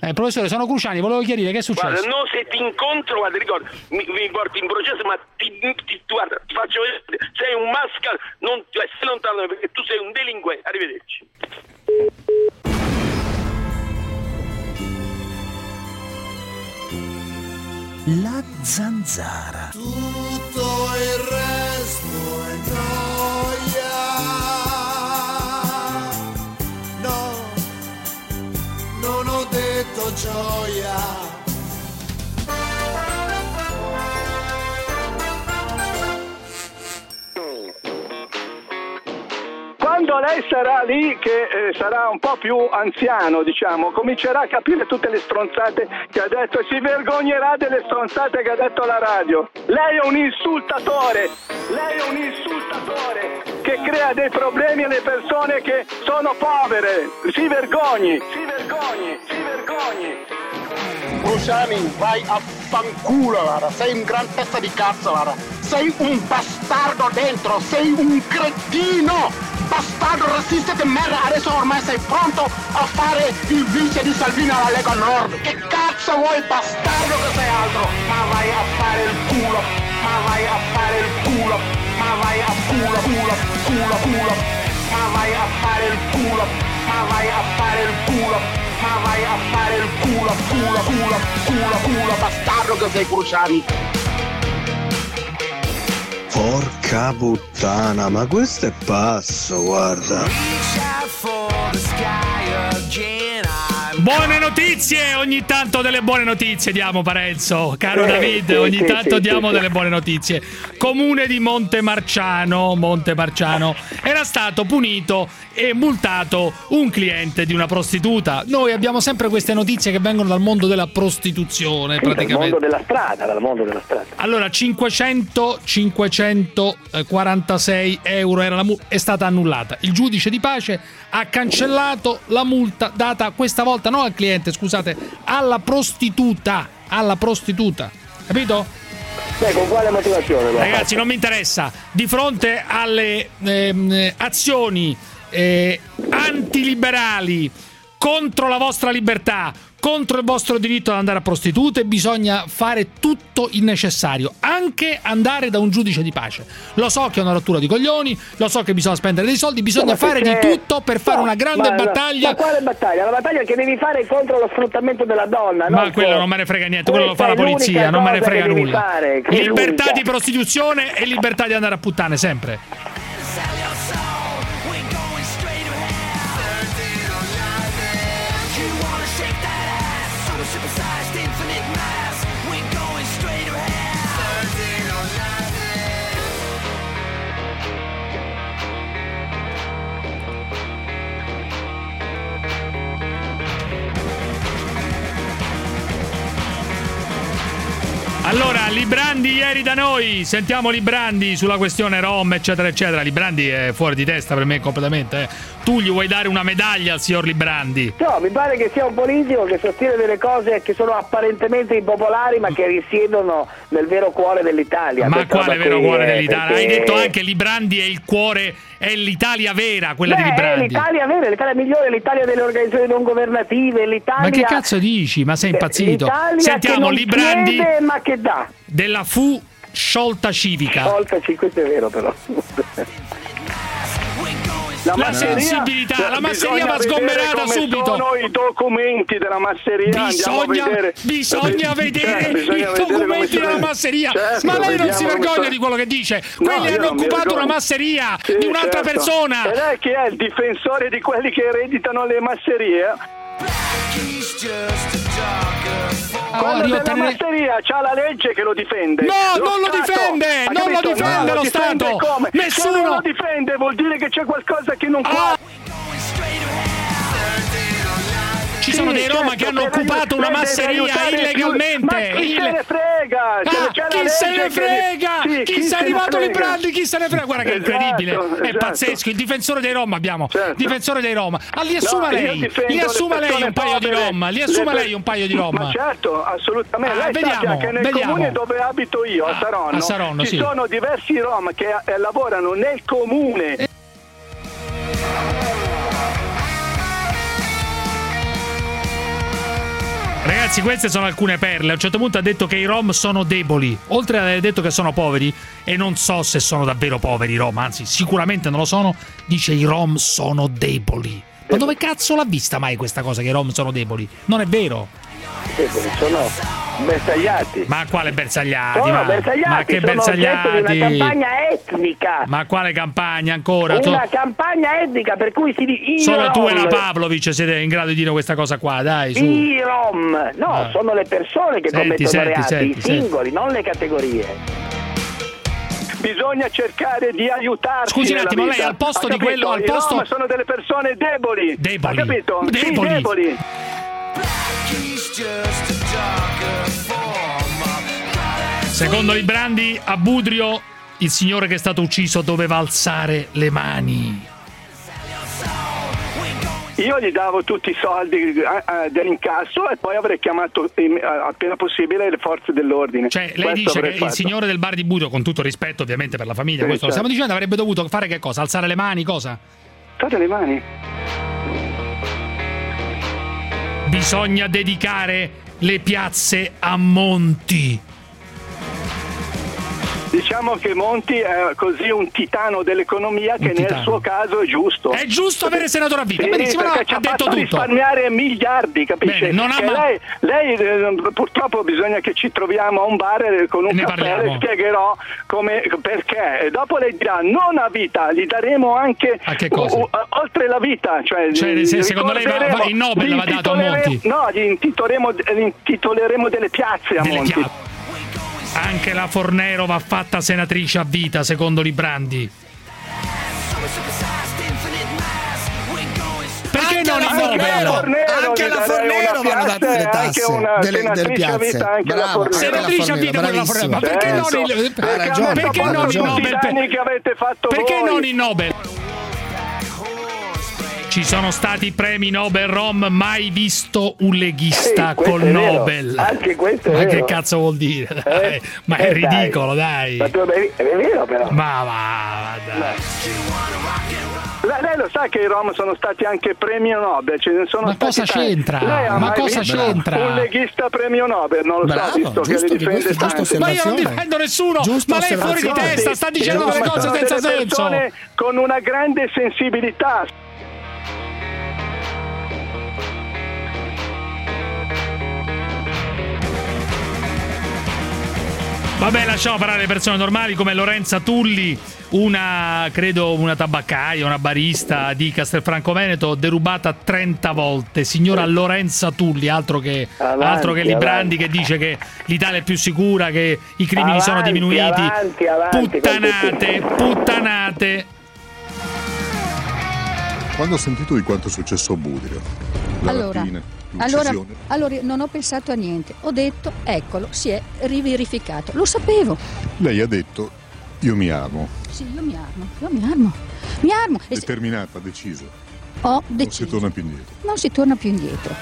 Professore, sono Cruciani, volevo chiarire che è successo. Guarda, no, se ti incontro, guarda, ricordo, mi porti in processo, ma guarda, ti faccio vedere, sei un mascal, stai lontano perché tu sei un delinquente. Arrivederci. La zanzara. Tutto il resto è noia. No, non ho detto gioia. Quando lei sarà lì, che sarà un po' più anziano, diciamo, comincerà a capire tutte le stronzate che ha detto e si vergognerà delle stronzate che ha detto alla radio. Lei è un insultatore, che crea dei problemi alle persone che sono povere. Si vergogni. Cruciani, vai a fanculo, guarda. Sei un gran testa di cazzo, guarda. Sei un bastardo dentro, sei un cretino! Bastardo razzista di merda, adesso ormai sei pronto a fare il vice di Salvini alla Lega Nord. Che cazzo vuoi, bastardo, che sei altro? Ma vai a fare il culo, ma vai a fare il culo, ma vai a culo, ma vai a fare il culo, ma vai a fare il culo, ma vai a fare il culo, bastardo che sei, Cruciani. Porca puttana, ma questo è pazzo, guarda. Buone notizie, ogni tanto delle buone notizie diamo, Parenzo, caro David, ogni tanto diamo delle buone notizie. Comune di Montemarciano era stato punito e multato un cliente di una prostituta. Noi abbiamo sempre queste notizie che vengono dal mondo della prostituzione, praticamente. Dal mondo della strada. Allora, 546 euro è stata annullata. Il giudice di pace ha cancellato la multa data questa volta non al cliente, scusate, alla prostituta, capito? Con quale motivazione? Ragazzi, non mi interessa. Di fronte alle azioni antiliberali contro la vostra libertà, contro il vostro diritto ad andare a prostitute, bisogna fare tutto il necessario, anche andare da un giudice di pace. Lo so che è una rottura di coglioni, lo so che bisogna spendere dei soldi, bisogna fare di tutto per fare una grande battaglia. Ma quale battaglia? La battaglia che devi fare contro lo sfruttamento della donna. Ma quello non me ne frega niente, quello lo fa la polizia, non me ne frega nulla. Libertà di prostituzione e libertà di andare a puttane, sempre. Allora, Librandi ieri da noi, sentiamo Librandi sulla questione Rom, eccetera, eccetera. Librandi è fuori di testa per me completamente. Tu gli vuoi dare una medaglia al signor Librandi? No, mi pare che sia un politico che sostiene delle cose che sono apparentemente impopolari, ma che risiedono nel vero cuore dell'Italia. Ma quale vero cuore dell'Italia? Hai detto anche Librandi è il cuore, è l'Italia vera, quella di Librandi. È l'Italia vera, l'Italia migliore, l'Italia delle organizzazioni non governative, l'Italia... Ma che cazzo dici? Ma sei impazzito? Sentiamo Librandi chiede, ma che dà? Della Fu Sciolta Civica. Questo è vero però. La sensibilità, la masseria va sgomberata subito. Sono i documenti della masseria. Bisogna vedere i documenti della masseria. Ma lei non si vergogna di quello che dice? Quelli hanno occupato una masseria di un'altra persona. E lei che è il difensore di quelli che ereditano le masserie? Quando della masseria c'ha la legge che lo difende. No, non lo difende, non lo difende lo Stato. Nessuno. Se non lo difende vuol dire che c'è qualcosa che non va. Ci sono dei Roma che hanno occupato una masseria illegalmente. Ma chi se ne frega? Chi se ne frega? Chi sei arrivato Librandi? Chi se ne frega? Guarda che è incredibile. È pazzesco. Il difensore dei Roma abbiamo. Difensore dei Roma. Li assuma lei. Li assuma lei un paio di Roma. Li assuma lei un paio di Roma. Ma certo, assolutamente. Lei sa che nel comune dove abito io, a Saronno, ci sono diversi Roma che lavorano nel comune. Ragazzi, queste sono alcune perle. A un certo punto ha detto che i rom sono deboli, oltre ad aver detto che sono poveri, e non so se sono davvero poveri i rom, anzi sicuramente non lo sono. Dice i rom sono deboli. Ma dove cazzo l'ha vista mai questa cosa che i rom sono deboli? Non è vero. Sono bersagliati. Ma quale bersagliati? Sono bersagliati, ma che sono bersagliati? oggetto di una campagna etnica. Ma quale campagna ancora? Una campagna etnica per cui si dice solo tu e la Pavlovic siete in grado di dire questa cosa qua, dai, su. I rom. No, sono le persone che commettono reati, i singoli, non le categorie. Bisogna cercare di aiutarsi. Scusi un attimo, lei al posto di quello, al posto. Ma sono delle persone deboli. Deboli. Ha capito? Deboli. Sì, deboli. Secondo Librandi, a Budrio il signore che è stato ucciso doveva alzare le mani. Io gli davo tutti i soldi dell'incasso e poi avrei chiamato appena possibile le forze dell'ordine. Cioè, lei dice che il signore del bar di Budrio, con tutto rispetto ovviamente per la famiglia, sì, questo lo stiamo dicendo, avrebbe dovuto fare che cosa? Alzare le mani, cosa? Alzare le mani. Bisogna dedicare le piazze a Monti. Diciamo che Monti è così un titano dell'economia che nel suo caso è giusto. È giusto avere senatore a vita, sì, benissimo, no, perché ci ha detto tutto. Risparmiare miliardi, capisce? Bene, non lei purtroppo bisogna che ci troviamo a un bar con un caffè, le spiegherò perché. E dopo lei dirà non a vita, gli daremo anche oltre la vita, cioè secondo lei il Nobel va dato a Monti? No, gli intitoleremo delle piazze a Monti. Anche la Fornero va fatta senatrice a vita, secondo Librandi. Perché non il Nobel? Anche la Fornero vanno date delle tasse, delle piazze. Bravo, senatrice a vita per la Fornero. Ma perché non il Nobel? Perché non il Nobel? Ci sono stati premi Nobel Rom, mai visto un leghista col Nobel. Anche questo è ma vero. Che cazzo vuol dire? Dai. Ma è ridicolo, dai. Ma è vero però. Ma dai. Lei lo sa che i Rom sono stati anche premio Nobel, ce ne sono. Ma cosa c'entra? Ma cosa c'entra? Un leghista premio Nobel, non lo sa, visto che li difende tanto. Ma io non difendo nessuno, ma lei è fuori di testa, sta dicendo delle cose senza senso. Con una grande sensibilità. Vabbè, lasciamo parlare le persone normali come Lorenza Tulli, una tabaccaia, una barista di Castelfranco Veneto, derubata 30 volte. Signora Lorenza Tulli, altro che Librandi che dice che l'Italia è più sicura, che i crimini sono diminuiti. Avanti, puttanate. Quando ho sentito di quanto è successo a Budrio, la rapina, allora non ho pensato a niente, ho detto eccolo, si è riverificato, lo sapevo. Lei ha detto io mi armo. Sì, io mi armo. Determinata, deciso. Ho deciso. Non si torna più indietro. Non si torna più indietro.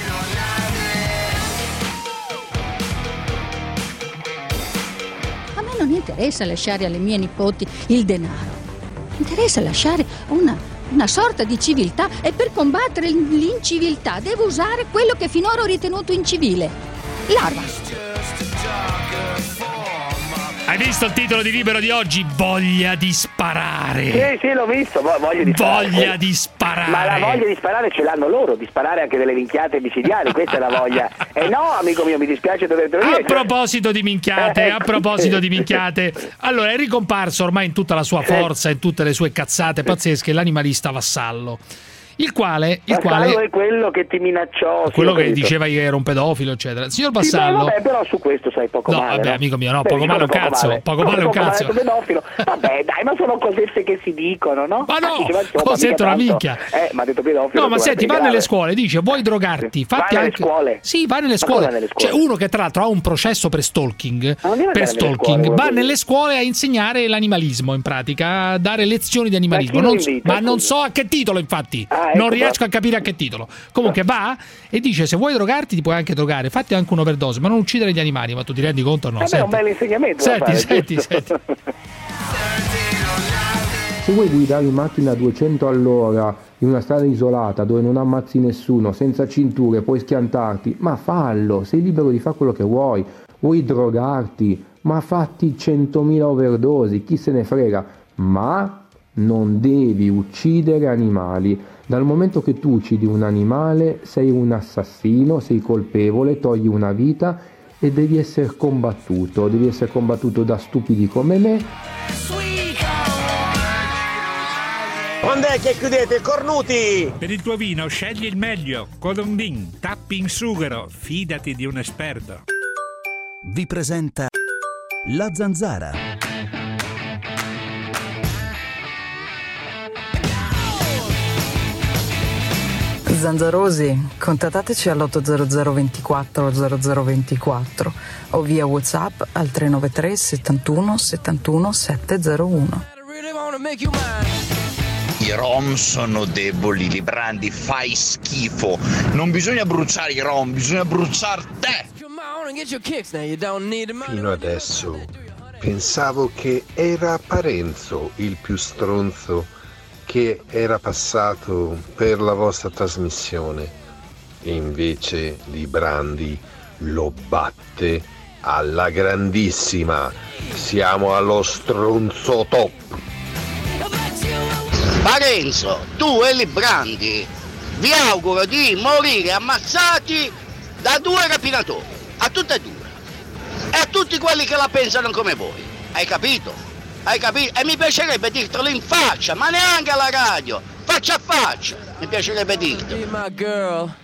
A me non interessa lasciare alle mie nipoti il denaro, mi interessa lasciare una sorta di civiltà, e per combattere l'inciviltà devo usare quello che finora ho ritenuto incivile: l'arma. Hai visto il titolo di Libero di oggi? Voglia di sparare. Sì, l'ho visto, voglia di sparare. Ma la voglia di sparare ce l'hanno loro, di sparare anche delle minchiate micidiali, questa è la voglia. E no, amico mio, mi dispiace dovertelo dire. A proposito di minchiate, allora è ricomparso ormai in tutta la sua forza, in tutte le sue cazzate pazzesche, l'animalista Vassallo. Il quale è quello che ti minacciò, quello che diceva che era un pedofilo, eccetera. Signor Vassallo, sì, vabbè, però su questo sai poco male. Vabbè, amico mio, poco male un cazzo. Poco male un cazzo. Pedofilo. Vabbè, dai, ma sono cosette che si dicono, no? Ma no, cos'è una minchia. Ma ha detto pedofilo. No, ma senti, va nelle scuole, dice vuoi drogarti? Fatti anche scuole. Sì, va nelle scuole. C'è uno che tra l'altro ha un processo per stalking, va nelle scuole a insegnare l'animalismo, in pratica, a dare lezioni di animalismo. Ma non so a che titolo, infatti. Non riesco a capire a che titolo. Comunque va e dice se vuoi drogarti ti puoi anche drogare, fatti anche un'overdose, ma non uccidere gli animali. Ma tu ti rendi conto o no? È un bel insegnamento. Senti. Se vuoi guidare in macchina a 200 all'ora in una strada isolata dove non ammazzi nessuno, senza cinture, puoi schiantarti, ma fallo, sei libero di fare quello che vuoi drogarti, ma fatti 100.000 overdosi, chi se ne frega, ma non devi uccidere animali. Dal momento che tu uccidi un animale sei un assassino, sei colpevole, togli una vita e devi essere combattuto da stupidi come me. Quando è che chiudete, cornuti? Per il tuo vino scegli il meglio. Colombin, tappi in sughero, fidati di un esperto. Vi presenta La Zanzara. Zanzarosi, contattateci all'800 24 0024 o via WhatsApp al 393 71 71 701. I rom sono deboli, Librandi, fai schifo. Non bisogna bruciare i rom, bisogna bruciare te. Fino adesso pensavo che era Parenzo il più stronzo che era passato per la vostra trasmissione. E invece Librandi lo batte alla grandissima. Siamo allo stronzo top. Parenzo, tu e Librandi vi auguro di morire ammazzati da 2 rapinatori, a tutte e 2, e a tutti quelli che la pensano come voi, hai capito? Hai capito? E mi piacerebbe dirtelo in faccia, ma neanche alla radio, faccia a faccia, mi piacerebbe dirtelo.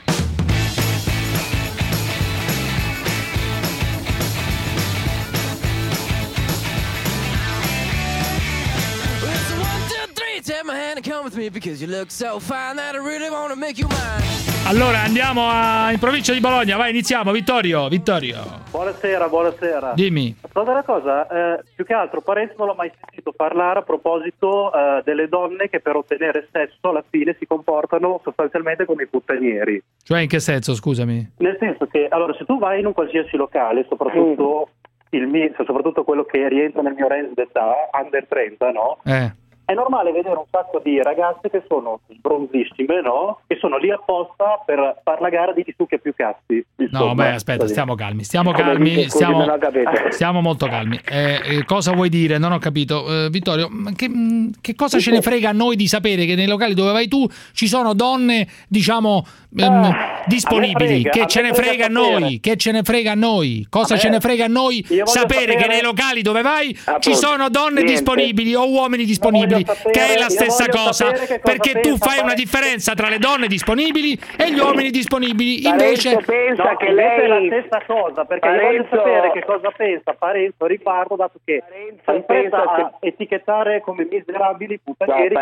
Allora andiamo in provincia di Bologna, vai, iniziamo. Vittorio. Buonasera. Dimmi. Guarda una cosa, più che altro Parenzo non l'ho mai sentito parlare a proposito delle donne che per ottenere sesso alla fine si comportano sostanzialmente come i puttanieri. Cioè in che senso, scusami? Nel senso che, allora, se tu vai in un qualsiasi locale, soprattutto soprattutto quello che rientra nel mio range d'età, under 30, no? È normale vedere un sacco di ragazze che sono sbronzissime, no? Che sono lì apposta per far la gara di chi succhia più cazzi. No, beh, aspetta, stiamo calmi, stiamo molto calmi. Cosa vuoi dire? Non ho capito. Vittorio, che cosa ce ne frega a noi di sapere che nei locali dove vai tu ci sono donne, diciamo, disponibili? Che ce ne frega a noi? Che ce ne frega a noi? Cosa ce ne frega a noi sapere che nei locali dove vai ci sono donne disponibili o uomini disponibili? Che è la stessa cosa, perché tu fai una differenza tra le donne disponibili e gli uomini disponibili. Invece pensa che lei è la stessa cosa, perché io voglio sapere che cosa pensa Parenzo riguardo, dato che pensa a etichettare come miserabili puttanieri.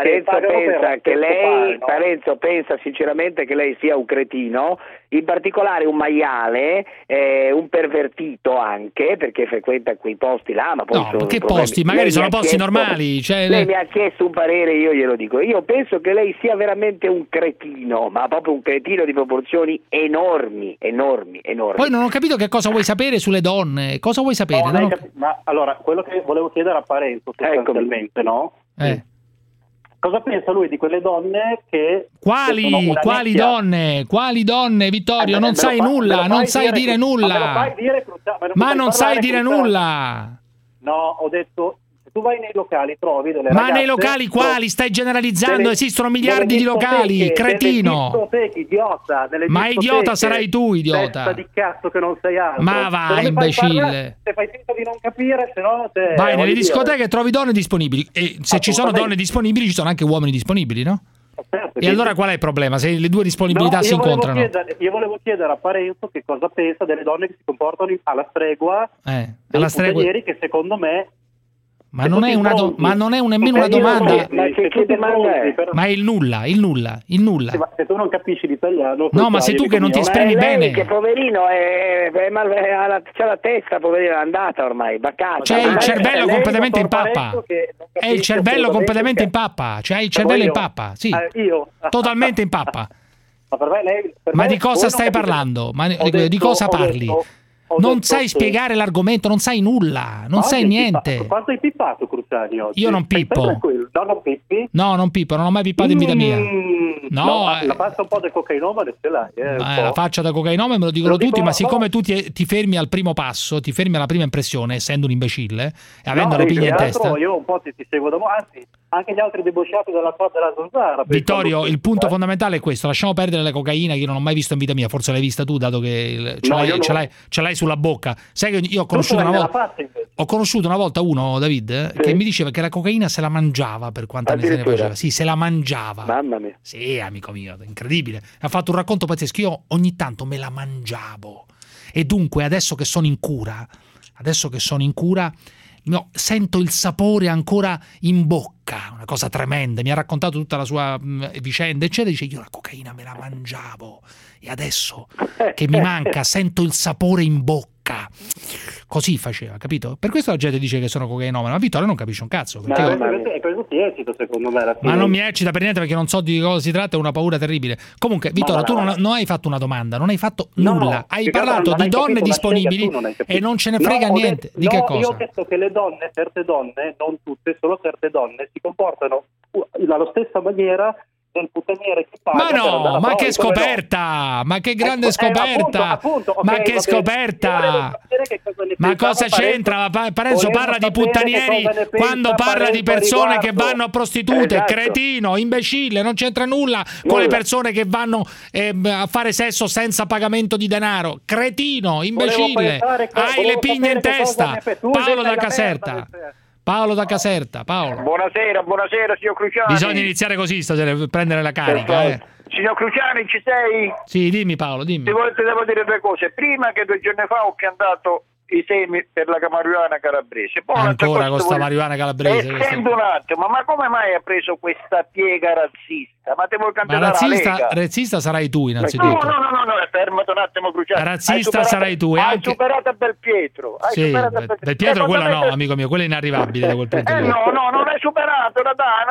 Parenzo pensa sinceramente che lei sia un cretino, in particolare un maiale, un pervertito anche, perché frequenta quei posti là, ma poi che posti? Magari sono posti normali. Lei mi ha chiesto un parere, io glielo dico. Io penso che lei sia veramente un cretino, ma proprio un cretino di proporzioni enormi. Poi non ho capito che cosa vuoi sapere sulle donne. Cosa vuoi sapere? Ma allora, quello che volevo chiedere a Parenzo sostanzialmente, no? Cosa pensa lui di quelle donne che... Quali donne, Vittorio? Non sai nulla, non sai dire nulla. Ma non sai dire nulla. No, ho detto... Tu vai nei locali, trovi delle ragazze... Ma nei locali quali? Stai generalizzando? Esistono miliardi di locali, cretino! Idiota, ma idiota sarai tu, idiota! Testa di cazzo che non sei altro! Ma vai, imbecille! Se fai finta di non capire, se no... Vai nelle discoteche e trovi donne disponibili. E se ci sono donne disponibili, ci sono anche uomini disponibili, no? E allora qual è il problema? Se le due disponibilità si incontrano? Io volevo chiedere a Parenzo che cosa pensa delle donne che si comportano alla stregua dei puttanieri che secondo me... Ma non è nemmeno una domanda. Ma è il nulla. Sì, ma se tu non capisci l'italiano... No, ma sei tu che non ti esprimi bene. Che poverino c'ha la testa, poverino, è andata ormai, baccata. C'è il cervello completamente in pappa. È il cervello completamente in pappa. C'è il cervello in pappa, sì. Totalmente in pappa. Ma per me lei... Ma di cosa stai parlando? Ma di cosa parli? Non sai spiegare l'argomento, non sai nulla, non sai niente. Quanto hai pippato, Cruciani, oggi? Io non pippo. No, non pippi? No, non pippo, non ho mai pippato in vita mia. No, la faccia un po' del cocainomane ce l'hai. La faccia da cocainomane me lo dicono tutti, ma siccome tu ti fermi al primo passo, ti fermi alla prima impressione, essendo un imbecille e avendo le pigne in testa. Io un po' ti seguo da anzi, anche gli altri debosciati della zanzara. Vittorio, il punto fondamentale è questo: lasciamo perdere la cocaina, che io non ho mai visto in vita mia, forse l'hai vista tu, dato che ce l'hai sulla bocca. Sai che io ho conosciuto una volta uno, David, che mi diceva che la cocaina se la mangiava, per quanta ne se ne faceva. Sì, se la mangiava. Mamma mia. Sì, amico mio, incredibile. Ha fatto un racconto pazzesco. Io ogni tanto me la mangiavo. E dunque, adesso che sono in cura, sento il sapore ancora in bocca, una cosa tremenda. Mi ha raccontato tutta la sua vicenda, eccetera. Dice: io la cocaina me la mangiavo e adesso che mi manca sento il sapore in bocca. Così faceva, capito? Per questo la gente dice che sono cocainomane, ma Vittorio non capisce un cazzo. Ma questo ti eccita, secondo me. Ma non mi eccita per niente, perché non so di cosa si tratta, è una paura terribile. Comunque, Vittorio, tu non hai fatto una domanda, non hai fatto nulla. Hai parlato di donne disponibili e non ce ne frega niente. Di che cosa? Io ho detto che le donne, certe donne, non tutte, solo certe donne, si comportano alla stessa maniera del puttaniere che paga. Ma no, ma che scoperta! Ma che grande scoperta! Appunto, okay, ma che scoperta! Ma cosa c'entra? Parenzo parla di puttanieri quando parla di persone che vanno a prostitute. Esatto. Cretino, imbecille, non c'entra nulla con le persone che vanno a fare sesso senza pagamento di denaro. Cretino, imbecille, hai le pigne in testa. Paolo da Caserta. Paolo da Caserta, Paolo. Buonasera, signor Cruciani. Bisogna iniziare così stasera per prendere la carica. Signor Cruciani, ci sei? Sì, dimmi Paolo, dimmi. Ti devo dire due cose. Prima, che 2 giorni fa ho piantato i semi per la marijuana calabrese. Poi ancora con sta marijuana calabrese. Senti un attimo, ma come mai ha preso questa piega razzista? Ma te vuoi candidare alla Lega? Razzista sarai tu, innanzitutto. No, fermati un attimo, Cruciani. Razzista sarai tu. Hai superato Belpietro. Sì, Belpietro quello no, amico mio, quello è inarrivabile da quel punto di vista. No, non hai superato,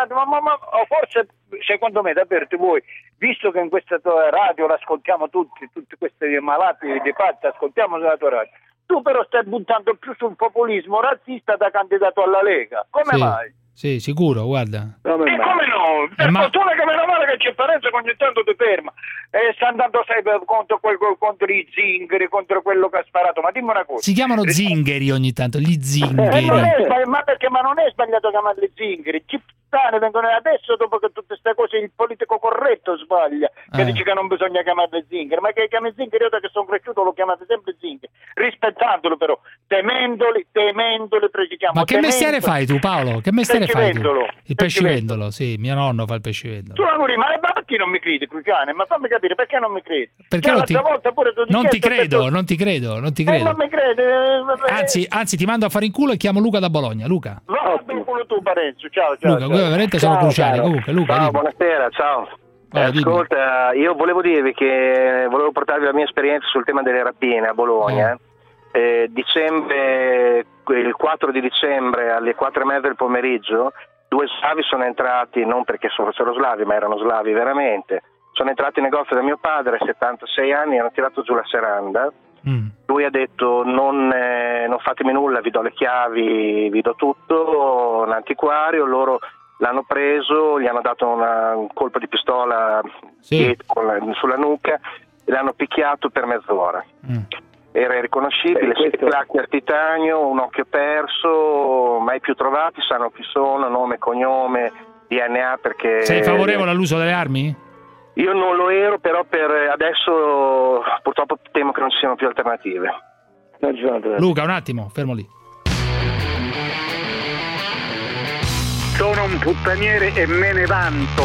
ma forse, secondo me, davvero ti vuoi, visto che in questa tua radio l'ascoltiamo tutti questi malati di pazzi, ascoltiamo la tua radio. Tu però stai buttando più sul populismo razzista da candidato alla Lega. Come mai? Sì, sicuro, guarda. E come no? Per fortuna che meno male che c'è Parenzo che ogni tanto ti ferma. Sta andando sempre contro i zingari, contro quello che ha sparato. Ma dimmi una cosa. Si chiamano zingari ogni tanto, gli zingari. Ma non è sbagliato chiamarli zingari. Vengono adesso, dopo che tutte queste cose il politico corretto sbaglia, che dice che non bisogna chiamarle zingari, ma che chiami zingari, io da che sono cresciuto lo chiamate sempre zingari, rispettandolo però, temendoli, ma che mestiere fai tu, Paolo? Che mestiere fai tu? Il pescivendolo, sì, mio nonno fa il pescivendolo. Tu ma perché non mi credi, Cruciani? Ma fammi capire, perché non mi credi? Perché non ti credo. Non mi credi. Non mi credi. Anzi, ti mando a fare in culo e chiamo Luca da Bologna. Luca. No, in culo tu, Parenzo. Ciao. Luca, veramente sono Cruciani. Comunque, Luca. Ciao, buonasera, ciao. Ascolta, io volevo dirvi che volevo portarvi la mia esperienza sul tema delle rapine a Bologna. Il 4 di dicembre alle 4:30 del pomeriggio 2 slavi sono entrati, non perché fossero slavi, ma erano slavi veramente. Sono entrati in negozio da mio padre, 76 anni, hanno tirato giù la serranda. Lui ha detto non fatemi nulla, vi do le chiavi, vi do tutto, un antiquario. Loro l'hanno preso, gli hanno dato un colpo di pistola sulla nuca e l'hanno picchiato per mezz'ora. Era irriconoscibile, 6 placche al titanio, un occhio perso, mai più trovati, sanno chi sono, nome, cognome, DNA. Perché sei favorevole all'uso delle armi? Io non lo ero, però per adesso purtroppo temo che non ci siano più alternative. Luca, un attimo, fermo lì. Sono un puttaniere e me ne vanto.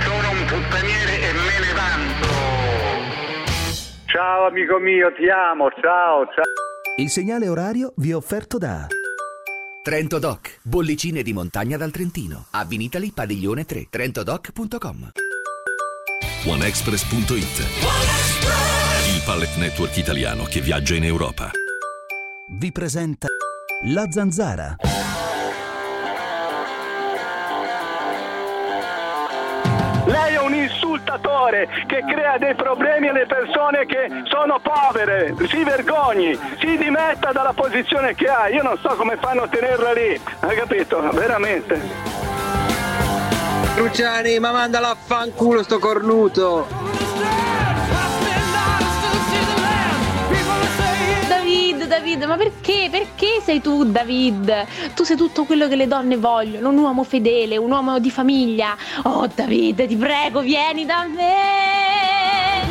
Ciao amico mio, ti amo, ciao. Il segnale orario vi è offerto da Trento Doc, bollicine di montagna dal Trentino. A Vinitali, Padiglione 3, trentodoc.com. OneExpress.it, il pallet network italiano che viaggia in Europa. Vi presenta La Zanzara. Lei è un insultatore. signore che crea dei problemi alle persone che sono povere. Si vergogni, si dimetta dalla posizione che ha. Io non so come fanno a tenerla lì, hai capito? Veramente. Cruciani, ma mandala a fanculo sto cornuto. David, ma perché? Perché sei tu, David? Tu sei tutto quello che le donne vogliono, un uomo fedele, un uomo di famiglia. Oh, David, ti prego, vieni da me!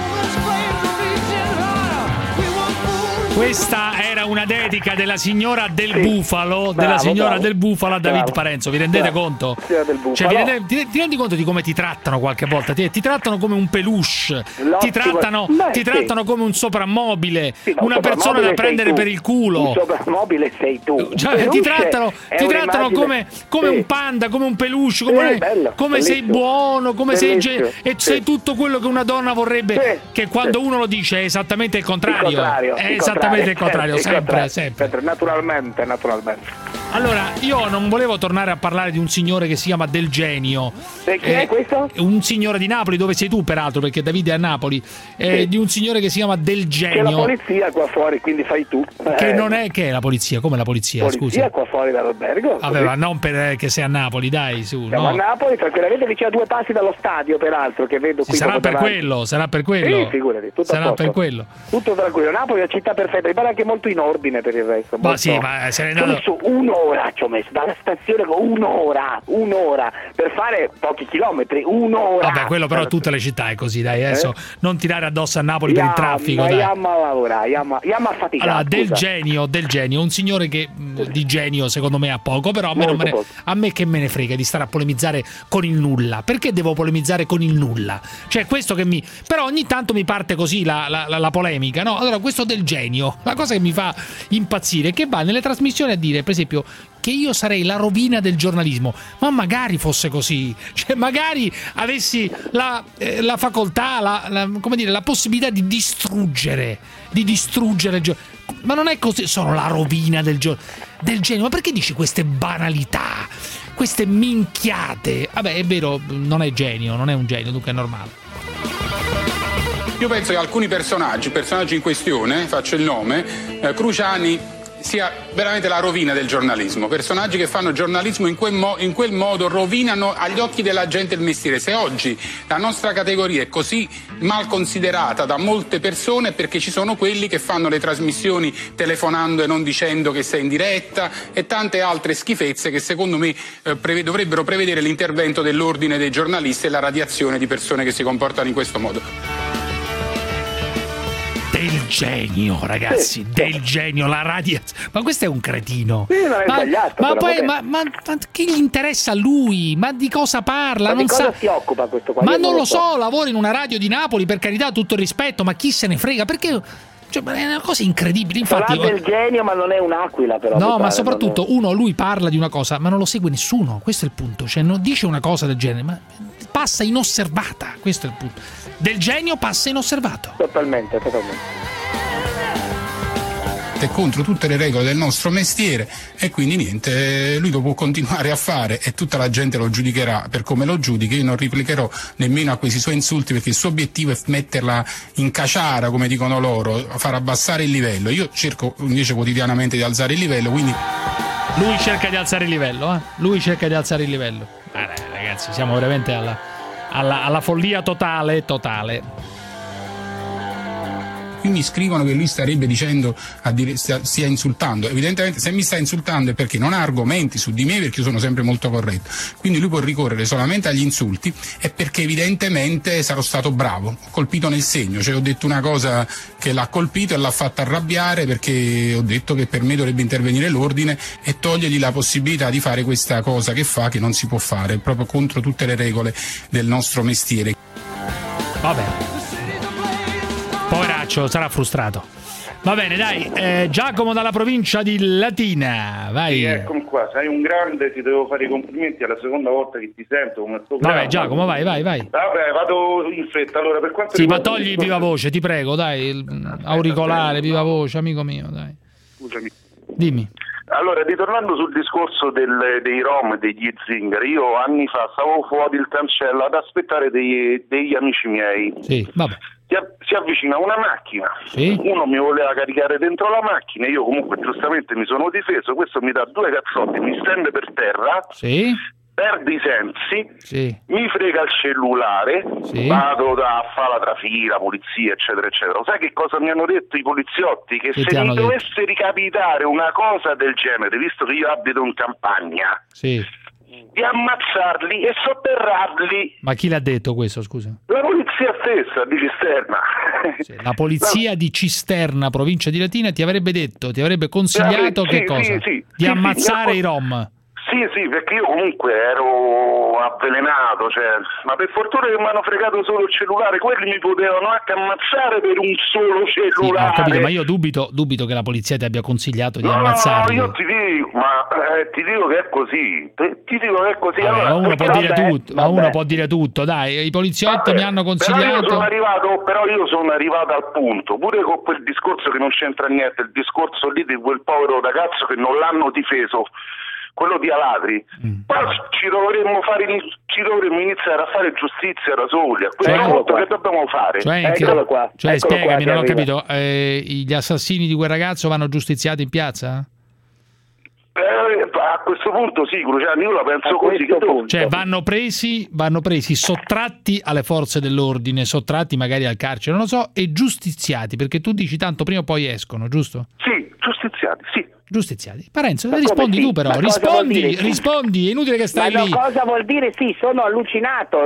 Questa era una dedica della signora del bufalo, della signora del bufalo a David Parenzo, vi rendete conto? Cioè, ti rendi conto di come ti trattano qualche volta? Ti trattano come un peluche, ti trattano come un soprammobile, una persona da prendere per il culo. Un soprammobile sei tu. Cioè, ti trattano come un panda, come un peluche, come sei buono, come sei sei tutto quello che una donna vorrebbe, che quando uno lo dice è esattamente il contrario. È esattamente il contrario, sempre. Naturalmente. Allora, io non volevo tornare a parlare di un signore che si chiama Del Genio. Chi è questo? Un signore di Napoli, dove sei tu peraltro, perché Davide è a Napoli. Di un signore che si chiama Del Genio. C'è la polizia qua fuori, quindi fai tu. Che non è che è la polizia, come la polizia, scusa. Qua fuori dall'albergo. Vabbè, ma non perché sei a Napoli, dai, su. Siamo a Napoli, tranquillamente vicino a 2 passi dallo stadio, peraltro, che vedo qui. Sarà per quello. Sì, figurati, tutto sarà per quello. Tutto tranquillo. Napoli è una città perfetta, mi pare anche molto in ordine per il resto. Ma sì, ma se ne ho messo un'ora, dalla stazione con un'ora per fare pochi chilometri, un'ora. Vabbè, quello però tutte le città è così, dai, adesso non tirare addosso a Napoli per il traffico, dai. Yamma affaticato. Allora, Del Genio, un signore che di genio secondo me ha poco, però a me che me ne frega di stare a polemizzare con il nulla. Perché devo polemizzare con il nulla? Cioè, questo che però ogni tanto mi parte così la polemica, no? Allora, questo Del Genio, la cosa che mi fa impazzire è che va nelle trasmissioni a dire, per esempio, che io sarei la rovina del giornalismo. Ma magari fosse così, cioè magari avessi la facoltà, la possibilità di distruggere ma non è così. Sono la rovina del genio. Ma perché dici queste banalità, queste minchiate? Vabbè, è vero, non è un genio, dunque è normale. Io penso che alcuni personaggi, il personaggio in questione, faccio il nome, Cruciani, sia veramente la rovina del giornalismo. Personaggi che fanno giornalismo in quel modo rovinano agli occhi della gente il mestiere. Se oggi la nostra categoria è così mal considerata da molte persone è perché ci sono quelli che fanno le trasmissioni telefonando e non dicendo che sei in diretta e tante altre schifezze che secondo me dovrebbero prevedere l'intervento dell'ordine dei giornalisti e la radiazione di persone che si comportano in questo modo. Del genio, ragazzi, del genio, la radiazione. Ma questo è un cretino. Sì, non è sbagliato, ma poi ma che gli interessa a lui? Ma di cosa parla? Ma di cosa si occupa questo qua? Ma non lo so, lavora in una radio di Napoli, per carità, tutto il rispetto, ma chi se ne frega? Perché? Cioè, è una cosa incredibile. Infatti, sarà Del Genio, ma non è un'aquila, però. No, ma soprattutto lui parla di una cosa, ma non lo segue nessuno. Questo è il punto. Cioè, non dice una cosa del genere, ma passa inosservata. Questo è il punto. Del Genio passa inosservato. Totalmente. È contro tutte le regole del nostro mestiere e quindi niente, lui lo può continuare a fare e tutta la gente lo giudicherà per come lo giudica. Io non replicherò nemmeno a questi suoi insulti, perché il suo obiettivo è metterla in caciara, come dicono loro, far abbassare il livello. Io cerco invece quotidianamente di alzare il livello, quindi lui cerca di alzare il livello, ragazzi, siamo veramente alla follia totale. Qui mi scrivono che lui starebbe dicendo, stia insultando. Evidentemente se mi sta insultando è perché non ha argomenti su di me, perché io sono sempre molto corretto. Quindi lui può ricorrere solamente agli insulti e perché evidentemente sarò stato bravo, ho colpito nel segno, cioè ho detto una cosa che l'ha colpito e l'ha fatta arrabbiare, perché ho detto che per me dovrebbe intervenire l'ordine e togliergli la possibilità di fare questa cosa che fa, che non si può fare, è proprio contro tutte le regole del nostro mestiere. Vabbè, poveraccio, sarà frustrato. Va bene, dai, Giacomo dalla provincia di Latina, vai. Sì, eccomi qua, sei un grande, ti devo fare i complimenti, è la seconda volta che ti sento come Vabbè, Giacomo, vai. Vabbè, vado in fretta, allora, per quanto ma togli il viva voce, ti prego, dai, auricolare, viva voce, amico mio, dai. Scusami. Dimmi. Allora, ritornando sul discorso dei rom e degli zingari, io anni fa stavo fuori il cancello ad aspettare degli amici miei. Sì, vabbè. Si avvicina una macchina, sì. Uno mi voleva caricare dentro la macchina, io comunque giustamente mi sono difeso, questo mi dà 2 cazzotti, mi stende per terra, sì. Perde i sensi, sì. Mi frega il cellulare, sì. Vado a fare la trafila, polizia, eccetera, eccetera. Sai che cosa mi hanno detto i poliziotti? Che se mi dovesse ricapitare una cosa del genere, visto che io abito in campagna, sì. Di ammazzarli e sotterrarli. Ma chi l'ha detto questo, scusa? La polizia stessa di Cisterna. Sì, la polizia di Cisterna, provincia di Latina, ti avrebbe detto, ti avrebbe consigliato che cosa? Di ammazzare i rom. Sì, perché io comunque ero avvelenato, cioè, ma per fortuna che mi hanno fregato solo il cellulare, quelli mi potevano anche ammazzare per un solo cellulare. Sì, ho capito, ma io dubito che la polizia ti abbia consigliato di ammazzarli. No, io ti dico che è così. Ti dico che è così. Vabbè, allora, uno può dire tutto, ma uno può dire tutto, dai, i poliziotti mi hanno consigliato. Però io sono arrivato al punto, pure con quel discorso che non c'entra niente, il discorso lì di quel povero ragazzo che non l'hanno difeso, quello di Alatri. Poi ci dovremmo iniziare a fare giustizia da soli. A questo punto che dobbiamo fare? Eccolo qua. Cioè, spiegami, non ho capito. Gli assassini di quel ragazzo vanno giustiziati in piazza? A questo punto sì, Cruciani, io la penso così. Cioè vanno presi, sottratti alle forze dell'ordine, sottratti magari al carcere, non lo so, e giustiziati, perché tu dici tanto prima o poi escono, giusto? Sì, giustiziati, sì. Giustiziati. Parenzo, rispondi tu però, rispondi, è inutile che stai lì. Cosa vuol dire sì? Sono allucinato.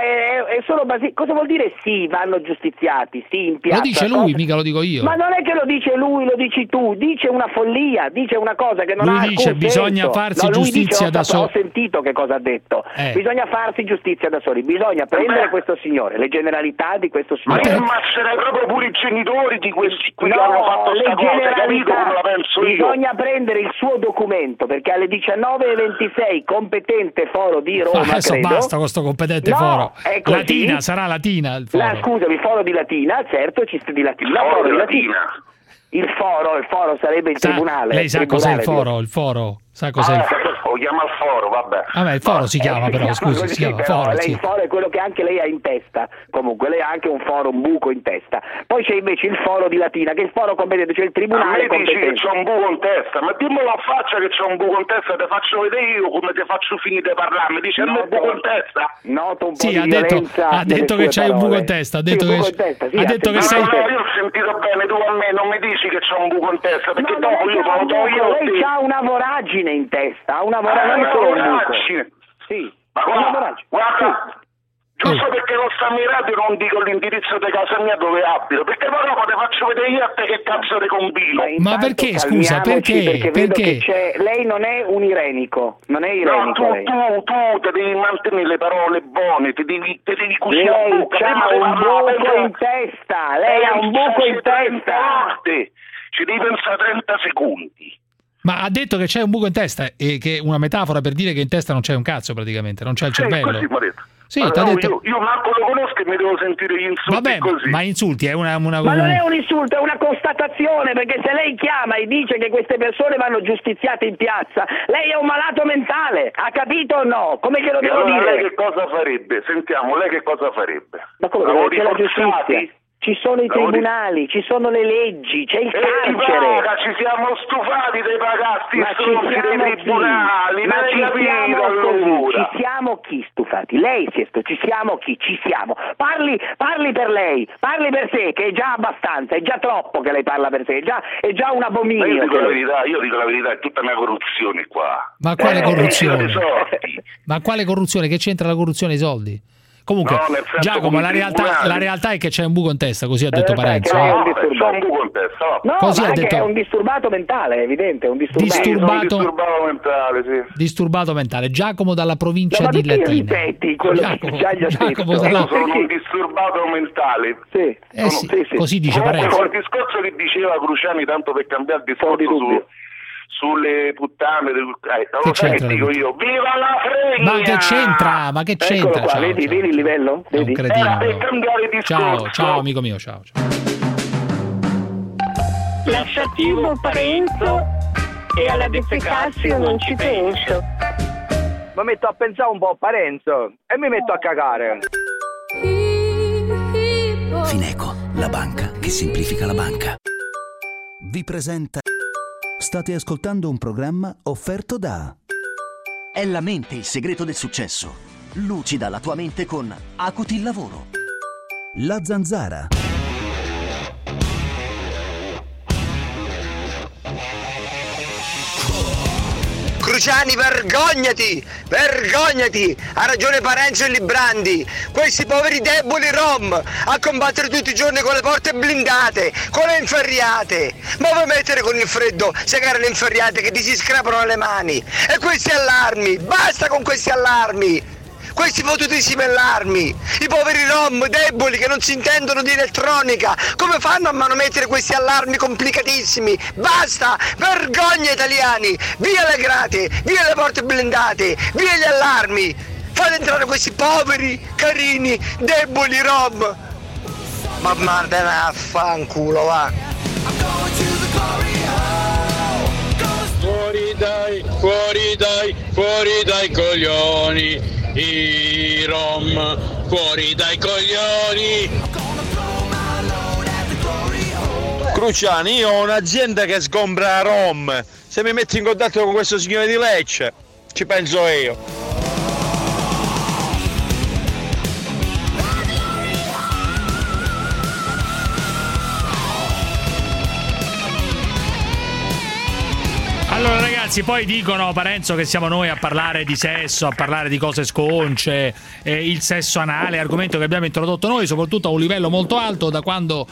È solo cosa vuol dire sì, vanno giustiziati, sì, in piazza? Lo dice lui, mica lo dico io. Ma non è che lo dice lui, lo dici tu, dice una follia, dice una cosa che non lui ha alcun dice bisogna senso. farsi giustizia da soli. Ho sentito che cosa ha detto. Bisogna farsi giustizia da soli, bisogna prendere questo signore, le generalità di questo signore. Ma ammazzerei proprio pure i genitori di questi qui che hanno fatto sta cosa, capito come la penso io? Bisogna prendere il suo documento, perché alle 19:26 competente foro di Roma, adesso credo. basta con sto competente foro. Latina, sarà Latina il foro. Scusami, foro di Latina, certo, di Latina. Foro di Latina. Il foro sarebbe il tribunale. Lei sa cos'è il foro? Il foro sa cos'è? Lo chiama il foro, vabbè. Vabbè, il foro si chiama però, scusi, si chiama foro. Lei il foro è quello che anche lei ha in testa. Comunque lei ha anche un foro, un buco in testa. Poi c'è invece il foro di Latina, che è il foro competente, c'è il tribunale competente. Ma dici che c'è un buco in testa, ma dimmelo a faccia che c'è un buco in testa, te faccio vedere io come ti faccio finire di parlare. Mi dice un buco in testa. Noto un po' sì, ha detto che c'hai un buco in testa, ha detto che sei. No, io ho sentito bene, tu a me non mi dici che c'è un buco in testa, perché dopo io sono lei c'ha una voragine in testa, una voragine. Sì, guarda, giusto perché non sta in radio non dico l'indirizzo di casa mia dove abito, perché poi dopo ti faccio vedere io a te che cazzo di combino. Ma perché, scusa, perché? Lei non è un irenico, non è irenico. No, tu te devi mantenere le parole buone, te devi cucire la bocca. Lei ha un buco in testa, lei ha un buco in testa. Ci devi pensare 30 secondi. Ma ha detto che c'è un buco in testa, e che è una metafora per dire che in testa non c'è un cazzo praticamente, non c'è il cervello. Così mi ha detto. Sì, allora, detto... io manco lo conosco e mi devo sentire gli insulti. Vabbè, così. Ma insulti è una... Ma non è un insulto, è una constatazione, perché se lei chiama e dice che queste persone vanno giustiziate in piazza, lei è un malato mentale, ha capito o no? Come che lo devo dire? Lei che cosa farebbe? Sentiamo, lei che cosa farebbe? Ma come c'è la giustizia? Ci sono i tribunali, ci sono le leggi, c'è il carcere. Ci siamo stufati dei pagasti stronzi dei tribunali. Ma ci siamo chi stufati? Lei si è ci siamo chi? Ci siamo. Parli per lei, parli per sé, che è già abbastanza, è già troppo che lei parla per sé, è già un abominio. Io dico la verità, è tutta una corruzione qua. Ma quale corruzione? Ma quale corruzione? Che c'entra la corruzione e i soldi? Comunque, no, Giacomo, la realtà è che c'è un buco in testa, così ha detto Parenzo. C'è un buco in testa. No, così ha detto... è un disturbato mentale, è evidente, è un disturbato mentale, sì. Disturbato mentale. Giacomo dalla provincia di Latina. Ma ripeti quello che già gli ho detto? Io sono un disturbato mentale. Sì. Così dice Parenzo. Il discorso che diceva Cruciani, tanto per cambiare il discorso sulle puttane che c'entra? Dico io, viva la fregna! Ma che c'entra? Ciao, vedi il livello? È un cretino. Per cambiare discorso. Ciao amico mio, ciao. L'assativo Parenzo E alla defecazione non ci penso. Mi metto a pensare un po' a Parenzo e mi metto a cagare. Fineco, la banca che semplifica la banca. Vi presenta. State ascoltando un programma offerto da. È la mente il segreto del successo. Lucida la tua mente con Acuti il lavoro. La Zanzara. Cruciani, vergognati! Vergognati! Ha ragione Parenzo e Librandi! Questi poveri deboli rom a combattere tutti i giorni con le porte blindate, con le inferriate! Ma vuoi mettere con il freddo, segare le inferriate che ti si scrapano le mani? E questi allarmi! Basta con questi allarmi! Questi fottutissimi allarmi, i poveri rom deboli che non si intendono di elettronica, come fanno a manomettere questi allarmi complicatissimi? Basta, vergogna italiani, via le grate, via le porte blindate, via gli allarmi, fate entrare questi poveri, carini, deboli rom. Ma mandane a fanculo, va. Fuori dai coglioni. I rom, fuori dai coglioni. Cruciani, io ho un'azienda che sgombra rom. Se mi metti in contatto con questo signore di Lecce, ci penso io. Allora ragazzi, poi dicono Parenzo che siamo noi a parlare di sesso, a parlare di cose sconce, il sesso anale, argomento che abbiamo introdotto noi, soprattutto a un livello molto alto da quando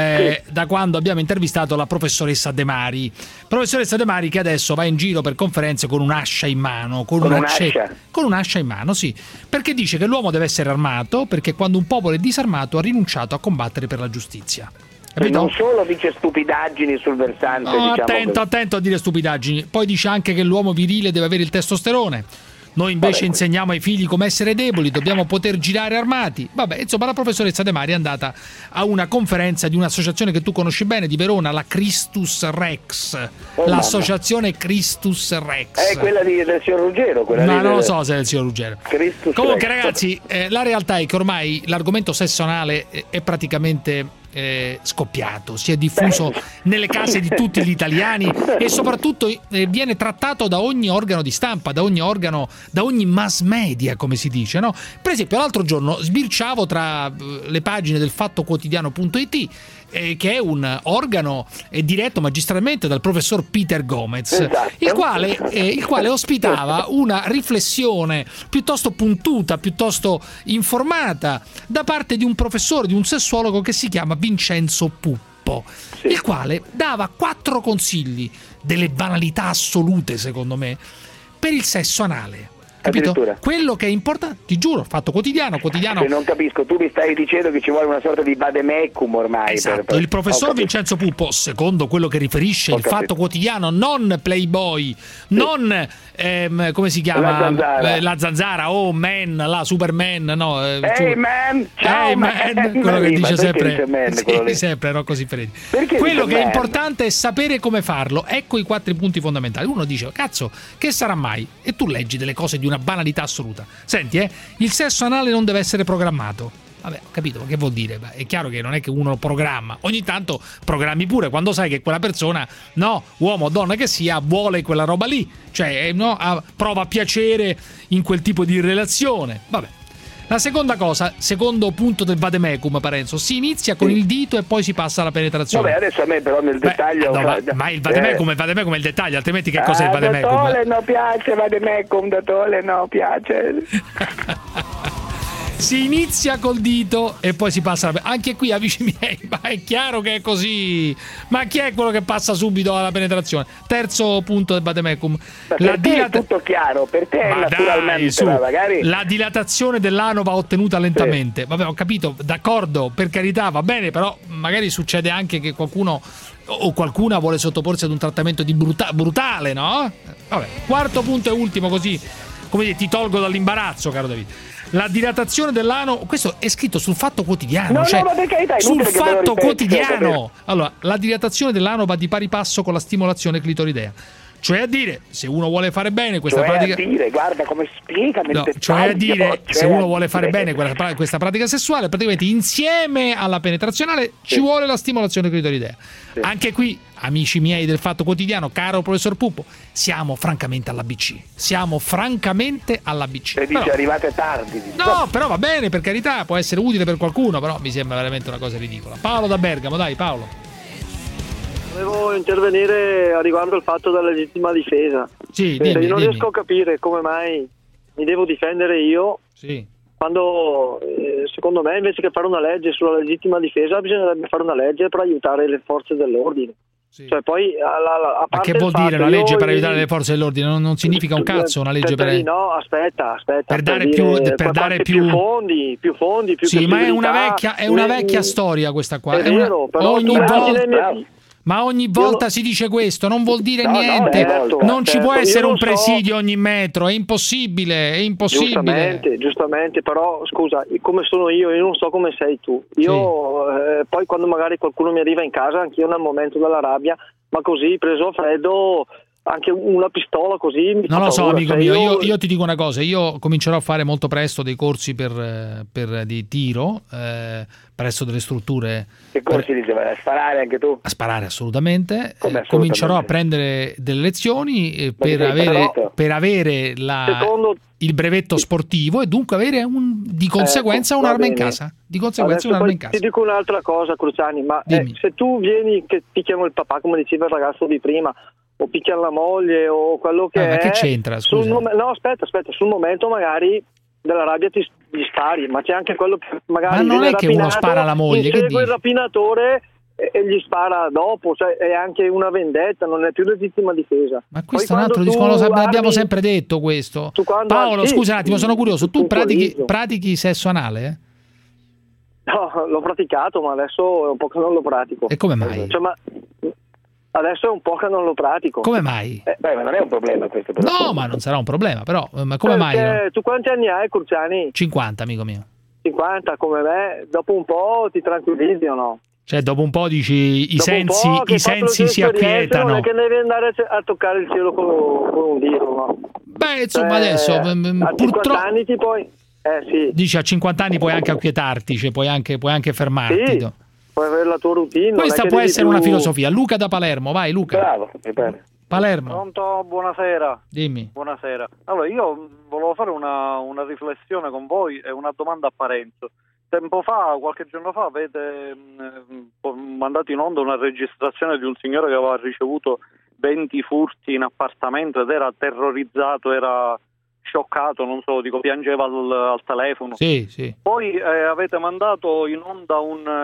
abbiamo intervistato la professoressa De Mari. Professoressa De Mari che adesso va in giro per conferenze con un'ascia in mano, con un'ascia in mano, sì, perché dice che l'uomo deve essere armato, perché quando un popolo è disarmato ha rinunciato a combattere per la giustizia. Capito? Non solo dice stupidaggini sul versante, no, diciamo attento a dire stupidaggini. Poi dice anche che l'uomo virile deve avere il testosterone. Noi invece insegniamo ai figli come essere deboli, dobbiamo poter girare armati. Vabbè, insomma, la professoressa De Mari è andata a una conferenza di un'associazione che tu conosci bene di Verona, la Christus Rex. L'associazione Christus Rex. È quella del signor Ruggero, non lo so se è del signor Ruggero. Comunque ragazzi, la realtà è che ormai l'argomento sesso anale è praticamente scoppiato, si è diffuso nelle case di tutti gli italiani e soprattutto viene trattato da ogni organo di stampa, da ogni mass media, come si dice, no? Per esempio l'altro giorno sbirciavo tra le pagine del fattoquotidiano.it che è un organo diretto magistralmente dal professor Peter Gomez, esatto. il quale ospitava una riflessione piuttosto puntuta, piuttosto informata da parte di un professore, di un sessuologo che si chiama Vincenzo Puppo, il quale dava 4 consigli, delle banalità assolute secondo me, per il sesso anale. Capito? Quello che è importante, ti giuro, Fatto Quotidiano. Non capisco, tu mi stai dicendo che ci vuole una sorta di vademecum ormai. Esatto, il professor Vincenzo Puppo, secondo quello che riferisce il Fatto Quotidiano, non Playboy, non come si chiama? La Zanzara, oh man, la Superman, no? Hey man, ciao hey man, quello che dice sempre, sempre Rocco Siffredi. Quello che è importante è sapere come farlo. Ecco i 4 punti fondamentali. Uno dice, cazzo, che sarà mai? E tu leggi delle cose di una banalità assoluta. Senti, il sesso anale non deve essere programmato. Vabbè, ho capito, ma che vuol dire? Beh, è chiaro che non è che uno lo programma. Ogni tanto programmi pure quando sai che quella persona, no, uomo o donna che sia, vuole quella roba lì. Cioè, no, prova piacere in quel tipo di relazione. Vabbè. La seconda cosa, secondo punto del vademecum, Parenzo, si inizia con il dito e poi si passa alla penetrazione. Vabbè, adesso a me però nel dettaglio... ma il vademecum è il dettaglio, altrimenti che cos'è il vademecum? Dottore no piace, vademecum, dottore no piace. Si inizia col dito e poi si passa anche qui, amici miei, ma è chiaro che è così. Ma chi è quello che passa subito alla penetrazione? Terzo punto del vademecum. È tutto chiaro, per te è naturalmente magari... La dilatazione dell'ano va ottenuta lentamente. Vabbè, ho capito, d'accordo, per carità, va bene, però magari succede anche che qualcuno o qualcuna vuole sottoporsi ad un trattamento di brutale, no? Vabbè, quarto punto e ultimo, così come dire, ti tolgo dall'imbarazzo, caro David. La dilatazione dell'ano, questo è scritto sul Fatto Quotidiano, ma per carità, sul Fatto Quotidiano. Allora, la dilatazione dell'ano va di pari passo con la stimolazione clitoridea. Cioè a dire, se uno vuole fare bene questa pratica... guarda come spiega nel dettaglio. Cioè a dire, se uno vuole fare bene questa pratica sessuale, praticamente insieme alla penetrazione anale ci vuole la stimolazione clitoridea. Anche qui, amici miei del Fatto Quotidiano, caro professor Pupo, siamo francamente all'ABC. E dice arrivate tardi. No, però va bene, per carità, può essere utile per qualcuno, però mi sembra veramente una cosa ridicola. Paolo da Bergamo, dai Paolo. Volevo intervenire a riguardo il fatto della legittima difesa. Sì, io non riesco a capire come mai mi devo difendere io quando secondo me invece che fare una legge sulla legittima difesa bisognerebbe fare una legge per aiutare le forze dell'ordine. Cioè poi a ma che vuol dire una legge per aiutare le forze dell'ordine? Non significa un cazzo una legge per no, aspetta per dare più fondi, più sì, ma è una vecchia storia questa qua. È vero, però ma ogni volta si dice questo, non vuol dire niente. Non ci può essere un presidio ogni metro, è impossibile. Giustamente, però scusa, come sono io non so come sei tu. Io poi quando magari qualcuno mi arriva in casa, anch'io nel momento della rabbia, ma così preso a freddo, anche una pistola così mi non lo so, paura. Amico mio, io ti dico una cosa, io comincerò a fare molto presto dei corsi per di tiro presso delle strutture. Che corsi li vai a sparare anche tu? A sparare assolutamente. Comincerò a prendere delle lezioni per avere il brevetto sportivo e dunque avere di conseguenza un'arma in casa. Di conseguenza un'arma in casa. Ti dico un'altra cosa, Cruciani, ma se tu vieni che picchiamo il papà, come diceva il ragazzo di prima, o picchiano la moglie o quello che è. Ma che c'entra? Scusa. No, aspetta, sul momento magari della rabbia gli spari, ma c'è anche quello che magari ma non è che uno spara alla moglie, che segue il rapinatore e gli spara dopo, cioè è anche una vendetta, non è più legittima difesa. Ma questo è un altro discorso, l'abbiamo sempre detto questo. Paolo, scusa un attimo, sono curioso, tu pratichi sesso anale? No, l'ho praticato, ma adesso è un po' che non lo pratico. E come mai? Adesso è un po' che non lo pratico. Come mai? Ma non è un problema questo. No, ma non sarà un problema, però. Ma come mai? No? Tu quanti anni hai, Cruciani? 50, amico mio. 50, come me. Dopo un po' ti tranquillizzi o no? Cioè, dopo un po' dici i sensi si acquietano. Non è che devi andare a toccare il cielo con un dito, no? Beh, insomma, adesso a 50 anni ti puoi. Sì. Dici a 50 anni puoi anche acquietarti, cioè puoi anche fermarti. Sì. Puoi avere la tua routine. Questa può essere una filosofia. Luca da Palermo, vai Luca. Bravo, Palermo. Pronto, buonasera. Dimmi. Buonasera. Allora, io volevo fare una riflessione con voi e una domanda a Parenzo. Tempo fa, qualche giorno fa, avete mandato in onda una registrazione di un signore che aveva ricevuto 20 furti in appartamento ed era terrorizzato, era scioccato, non so, piangeva al telefono. Sì. Poi avete mandato in onda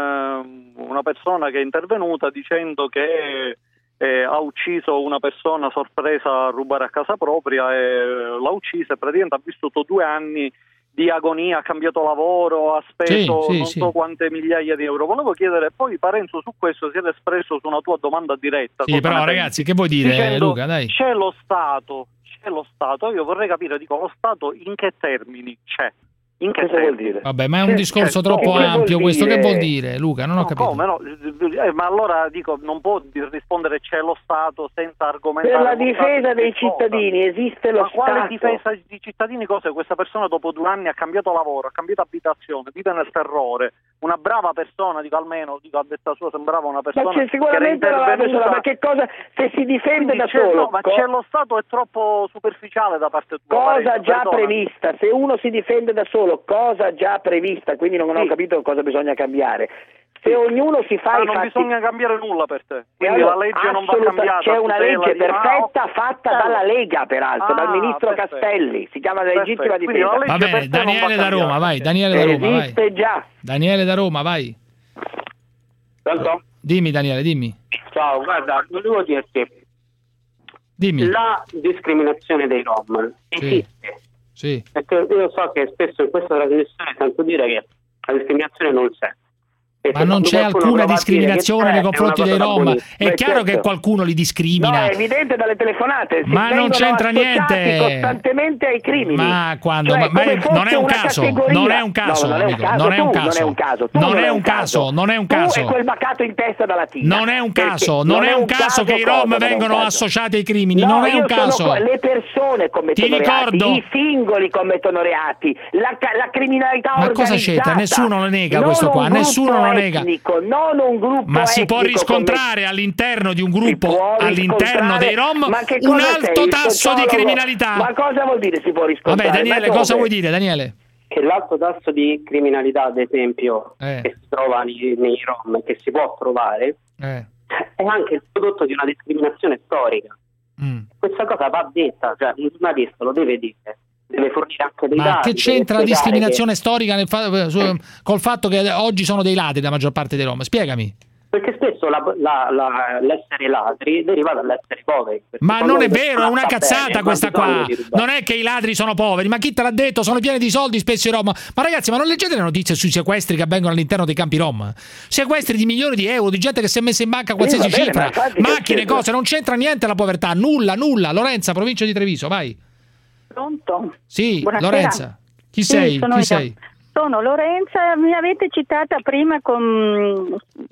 una persona che è intervenuta dicendo che ha ucciso una persona sorpresa a rubare a casa propria e l'ha uccisa e praticamente ha vissuto 2 anni di agonia, ha cambiato lavoro, ha speso so quante migliaia di euro. Volevo chiedere, poi Parenzo su questo si è espresso su una tua domanda diretta. Sì, però ragazzi, che vuoi dire, dicendo, Luca, dai. C'è lo Stato, io vorrei capire, lo Stato in che termini c'è? In che vuol dire? Vabbè, ma è un discorso troppo ampio questo. Che vuol dire, Luca? Non ho capito. Come no? Ma allora dico, non può rispondere c'è lo Stato senza argomentare. Per la difesa dei cittadini esiste lo Stato. Ma quale difesa dei cittadini? Cosa? Questa persona dopo 2 anni ha cambiato lavoro, ha cambiato abitazione, vive nel terrore. Una brava persona, a detta sua sembrava una persona. Ma sicuramente era una persona, ma che cosa? Se si difende da solo. Ma c'è lo Stato è troppo superficiale da parte tua. Cosa già prevista? Se uno si difende da solo, cosa già prevista, quindi non ho capito cosa bisogna cambiare. Se ognuno si fa non bisogna cambiare nulla per te, quindi la legge non va cambiata. C'è una legge perfetta fatta dalla Lega, peraltro, dal ministro Castelli, si chiama legittima difesa. Va bene, Daniele da Roma, vai. Esiste già. Daniele da Roma, vai. Pronto? Dimmi Daniele, dimmi. Ciao, guarda, volevo dirti. Dimmi. La discriminazione dei Rom esiste. Sì. Perché io so che spesso in questa trasmissione sento dire che la discriminazione non c'è. Ma non c'è alcuna discriminazione nei confronti dei Rom. È chiaro che qualcuno li discrimina. No, è evidente dalle telefonate. Ma non c'entra niente. Costantemente ai crimini. Ma quando? Cioè, non è un caso. Non è un caso. Non è un caso. Non è un caso. Non è un caso. Tu e quel bacato in testa da latina. Non è un caso. Non è un caso che i Rom vengono associati ai crimini. Non è un caso. Le persone commettono reati. I singoli commettono reati. La criminalità organizzata. Ma cosa c'entra? Nessuno lo nega questo qua. Nessuno lo nega. Non un gruppo ma si può riscontrare all'interno di un gruppo, all'interno dei Rom, un alto tasso di criminalità. Ma cosa vuol dire si può riscontrare? Vabbè, Daniele, cosa vuoi dire, Daniele? Che l'alto tasso di criminalità, ad esempio, che si trova nei Rom, che si può trovare, è anche il prodotto di una discriminazione storica. Questa cosa va detta, cioè un giornalista lo deve dire. Deve fornire anche dei dati. Ma che c'entra la discriminazione storica col fatto che oggi sono dei ladri la maggior parte dei Rom? Spiegami. Perché spesso l'essere ladri deriva dall'essere poveri. Ma non è vero, è una cazzata questa qua. Non è che i ladri sono poveri, ma chi te l'ha detto? Sono pieni di soldi spesso i Rom. Ma ragazzi, ma non leggete le notizie sui sequestri che avvengono all'interno dei campi Rom? Sequestri di milioni di euro, di gente che si è messa in banca qualsiasi cifra, macchine, cose, non c'entra niente la povertà, nulla. Lorenza, provincia di Treviso, vai. Pronto? Sì, buonasera. Lorenza. Chi sei? Chi sei? Sono Lorenza, mi avete citata prima con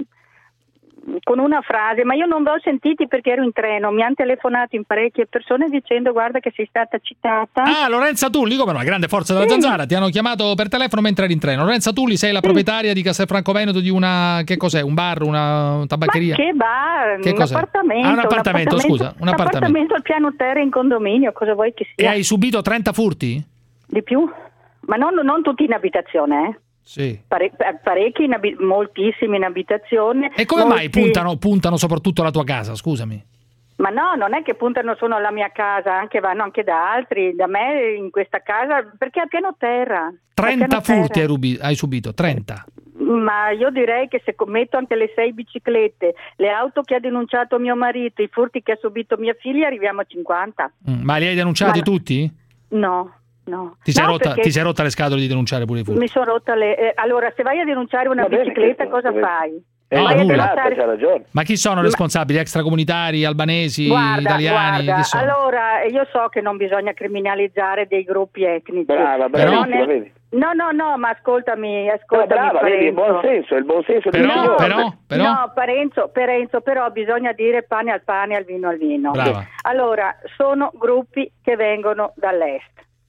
una frase, ma io non vi ho sentiti perché ero in treno, mi hanno telefonato in parecchie persone dicendo guarda che sei stata citata. Ah, Lorenza Tulli, come no, la grande forza della zanzara, ti hanno chiamato per telefono mentre eri in treno. Lorenza Tulli, sei la proprietaria di Castelfranco Veneto di una, che cos'è, un bar, una tabaccheria? Ma che bar? Che cos'è? Appartamento. Un appartamento, scusa, un appartamento al piano terra in condominio, cosa vuoi che sia? E hai subito 30 furti? Di più? Ma non tutti in abitazione, Sì. Parecchi, moltissimi in abitazione. E come mai puntano soprattutto alla tua casa, scusami? Ma no, non è che puntano solo alla mia casa, vanno anche da altri, da me in questa casa, perché è a piano terra. 30 furti hai subito, 30. Ma io direi che se commetto anche le 6 biciclette, le auto che ha denunciato mio marito, i furti che ha subito mia figlia, arriviamo a 50. Ma li hai denunciati tutti? No. Ti sei rotta le scatole di denunciare pure i furti? Mi sono rotta le... allora, se vai a denunciare una bicicletta, cosa fai? C'ha ragione. Ma chi sono responsabili? Extracomunitari, albanesi, italiani? Guarda, chi sono? Allora, io so che non bisogna criminalizzare dei gruppi etnici. Brava, vedi? No, ma ascoltami. Brava, vedi, il buon senso però? No, Parenzo, però bisogna dire pane al pane, al vino al vino. Brava. Allora, sono gruppi che vengono dall'est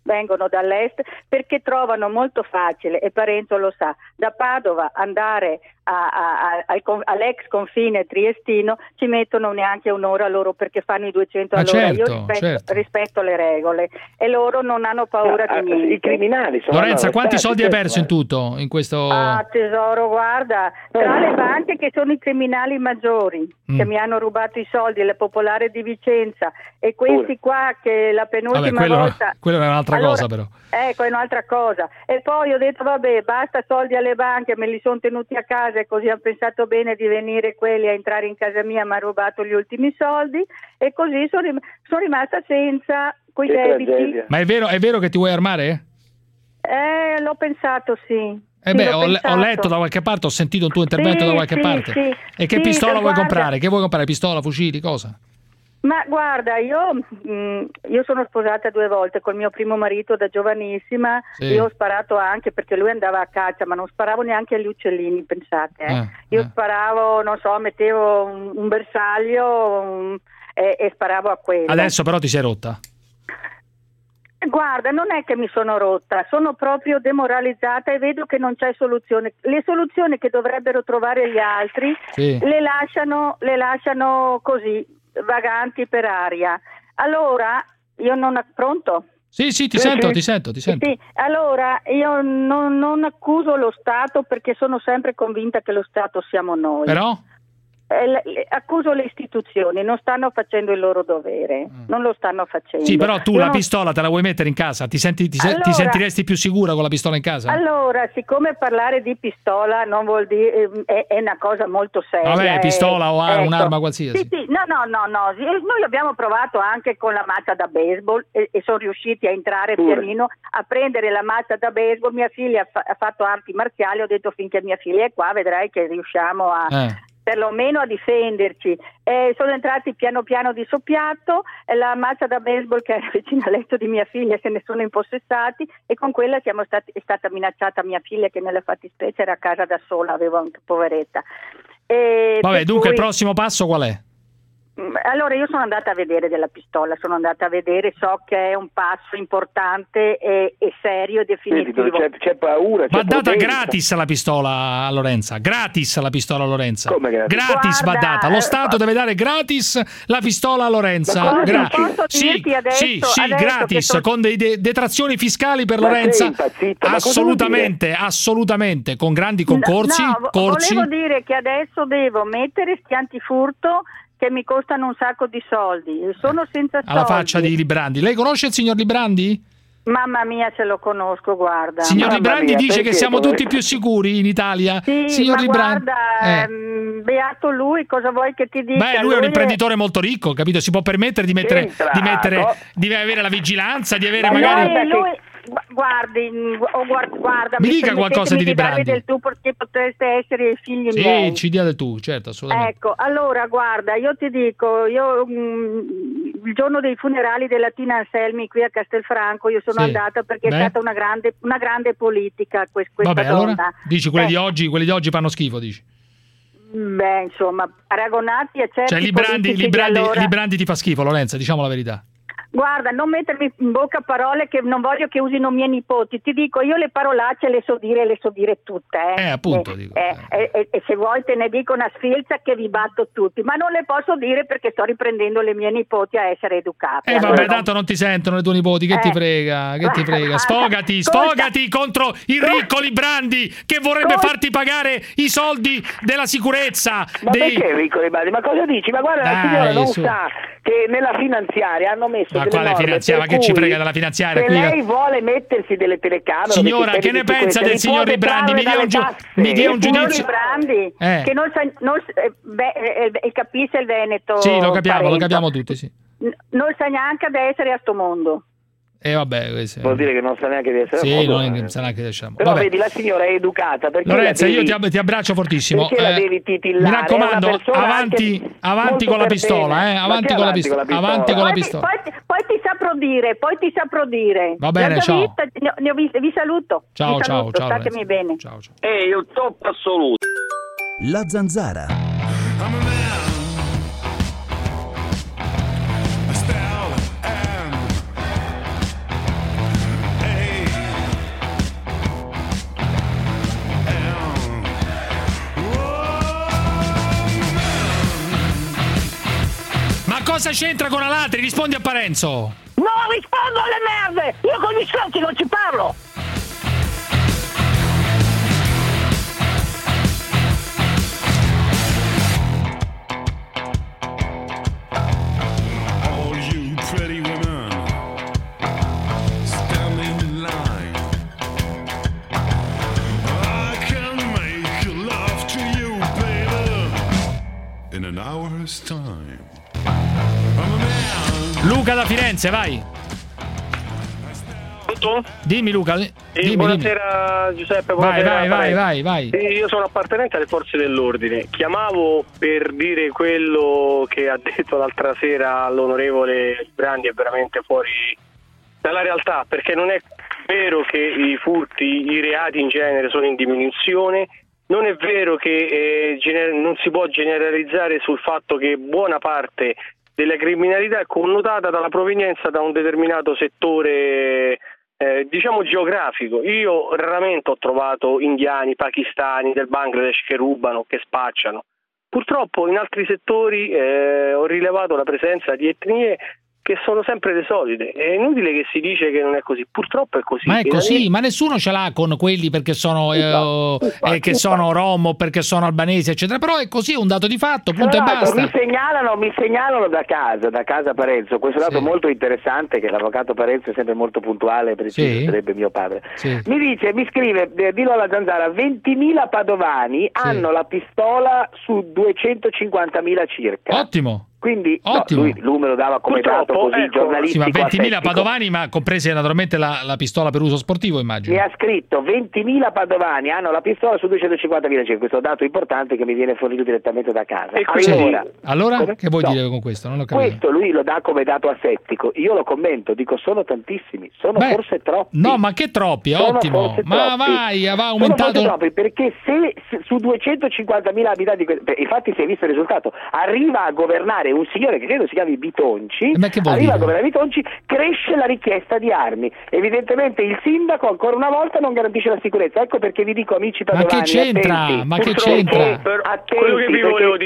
perché trovano molto facile, e Parenzo lo sa, da Padova andare all'ex confine triestino ci mettono neanche un'ora loro perché fanno i 200 all'ora. Io rispetto le regole e loro non hanno paura di niente. I criminali sono Lorenza, quanti soldi hai perso in tutto in questo? Tesoro, guarda, tra le banche che sono i criminali maggiori che mi hanno rubato i soldi, la Popolare di Vicenza e questi qua che la penultima volta quello è un'altra cosa però. Ecco, è un'altra cosa. E poi ho detto vabbè, basta soldi alle banche, me li sono tenuti a casa e così hanno pensato bene di venire quelli a entrare in casa mia, mi hanno rubato gli ultimi soldi e così sono rimasta senza quei debiti. Ma è vero che ti vuoi armare? L'ho pensato, sì. Ho letto da qualche parte, ho sentito un tuo intervento da qualche parte. Sì, e che pistola vuoi comprare? Che vuoi comprare? Pistola, fucili, cosa? Ma guarda, io sono sposata 2 volte col mio primo marito da giovanissima, io ho sparato anche perché lui andava a caccia, ma non sparavo neanche agli uccellini, pensate. Io sparavo, non so, mettevo un bersaglio e sparavo a quello. Adesso però ti sei rotta? Guarda, non è che mi sono rotta, sono proprio demoralizzata e vedo che non c'è soluzione. Le soluzioni che dovrebbero trovare gli altri le lasciano così, vaganti per aria. Allora, io non... Pronto? Sì, ti sento. Sì, allora, io non accuso lo Stato perché sono sempre convinta che lo Stato siamo noi. Però? Accuso le istituzioni, non stanno facendo il loro dovere, non lo stanno facendo. Sì, però tu la pistola te la vuoi mettere in casa? Ti sentiresti più sicura con la pistola in casa? Allora, siccome parlare di pistola non vuol dire è una cosa molto seria. Vabbè, pistola o un'arma qualsiasi. Sì, no. Noi abbiamo provato anche con la mazza da baseball e sono riusciti a entrare pianino a prendere la mazza da baseball. Mia figlia ha fatto arti marziali, ho detto finché mia figlia è qua vedrai che riusciamo a perlomeno a difenderci. Sono entrati piano piano di soppiatto, la mazza da baseball che era vicino al letto di mia figlia se ne sono impossessati e con quella è stata minacciata mia figlia che nella fattispecie era a casa da sola, avevo anche poveretta. Vabbè, dunque il prossimo passo qual è? Allora io sono andata a vedere della pistola, so che è un passo importante e serio e definitivo. C'è paura, c'è va data potenza. Gratis la pistola a Lorenza, Come gratis va data, lo Stato deve dare gratis la pistola a Lorenza. Sì, gratis, con detrazioni fiscali per Lorenza. Assolutamente, con grandi concorsi. Volevo dire che adesso devo mettere sti antifurto che mi costano un sacco di soldi, sono senza soldi. Alla faccia di Librandi. Lei conosce il signor Librandi? Mamma mia, se lo conosco, guarda. Signor Librandi dice che siamo tutti più sicuri in Italia. Sì, signor Librandi. Guarda, beato lui, cosa vuoi che ti dica? Beh, lui è un imprenditore molto ricco, capito? Si può permettere di avere la vigilanza, di avere guarda, mi dica qualcosa di Librandi. Del tu perché potreste essere i figli miei. Sì, ci dia del tu, certo, assolutamente. Ecco, allora guarda, io ti dico, il giorno dei funerali della Tina Anselmi qui a Castelfranco io sono andata perché è stata una grande politica questa Vabbè, donna. Allora, dici quelli di oggi fanno schifo, dici? Beh, insomma, paragonati a certi Librandi ti fa schifo, Lorenza, diciamo la verità. Guarda, non mettermi in bocca parole che non voglio che usino miei nipoti. Ti dico, io le parolacce le so dire tutte. Appunto. E se vuoi te ne dico una sfilza che vi batto tutti, ma non le posso dire perché sto riprendendo le mie nipoti a essere educate. Vabbè, tanto non ti sentono le tue nipoti, che ti frega? Sfogati contro il ricco Librandi che vorrebbe farti pagare i soldi della sicurezza. Perché ricco Librandi? Ma cosa dici? Ma guarda, la signora non sa che nella finanziaria hanno messo quale finanziaria? Ma che ci frega della finanziaria? Se lei vuole mettersi delle telecamere, signora, che ne pensa del signor Librandi? Mi dia un giudizio. Librandi che non capisce il Veneto. Sì, lo capiamo tutti, sì. Non sa neanche di essere a sto mondo. Vabbè, vuol dire che non sa neanche di essere non sa neanche di essere. Però vedi, la signora è educata. Lorenza, io ti abbraccio fortissimo. Perché la devi titillare? Mi raccomando, avanti con la pistola, avanti con la pistola. Poi ti saprò dire. Va bene, ciao. Vi saluto. Ciao. Statemi bene. Ciao. Il top assoluto. La Zanzara. Cosa c'entra con Alatri? Rispondi a Parenzo. No, rispondo alle merde! Io con gli sciocchi non ci parlo! All you pretty women standing in line, I can make love to you, baby, in an hour's time. Luca da Firenze, vai. Tutto? Dimmi Luca. Buonasera Giuseppe, vai. Io sono appartenente alle forze dell'ordine. Chiamavo per dire quello che ha detto l'altra sera all'onorevole Brandi, è veramente fuori dalla realtà, perché non è vero che i furti, i reati in genere sono in diminuzione. Non è vero che non si può generalizzare sul fatto che buona parte della criminalità è connotata dalla provenienza da un determinato settore diciamo geografico. Io raramente ho trovato indiani, pakistani, del Bangladesh che rubano, che spacciano. Purtroppo in altri settori ho rilevato la presenza di etnie che sono sempre le solite. È inutile che si dice che non è così, purtroppo è così. Ma è così, ma nessuno ce l'ha con quelli perché sono che sono rom o perché sono albanesi, eccetera, però è così, è un dato di fatto, punto e basta. Mi segnalano da casa Parenzo, questo dato molto interessante, che l'avvocato Parenzo è sempre molto puntuale e preciso, sarebbe mio padre. Mi scrive, dillo alla Zanzara, 20.000 padovani hanno la pistola su 250.000 circa. Ottimo. Quindi lui me lo dava come dato così giornalistico. Sì, ma 20.000 padovani, ma comprese naturalmente la pistola per uso sportivo, immagino. Mi ha scritto 20.000 padovani hanno la pistola su 250.000 circa, questo dato importante che mi viene fornito direttamente da casa. Allora che vuoi dire con questo? Non l'ho capito. Questo lui lo dà come dato asettico, io lo commento, dico sono tantissimi, forse troppi. No, ma che troppi, ottimo. Ma vai, va aumentato. Sono troppi, perché se su 250.000 abitanti, infatti si è visto il risultato, arriva a governare un signore che credo si chiami Bitonci, arriva a governare Bitonci, cresce la richiesta di armi. Evidentemente il sindaco ancora una volta non garantisce la sicurezza. Ecco perché vi dico, amici padovani, ma che c'entra? Ma che c'entra? Quello che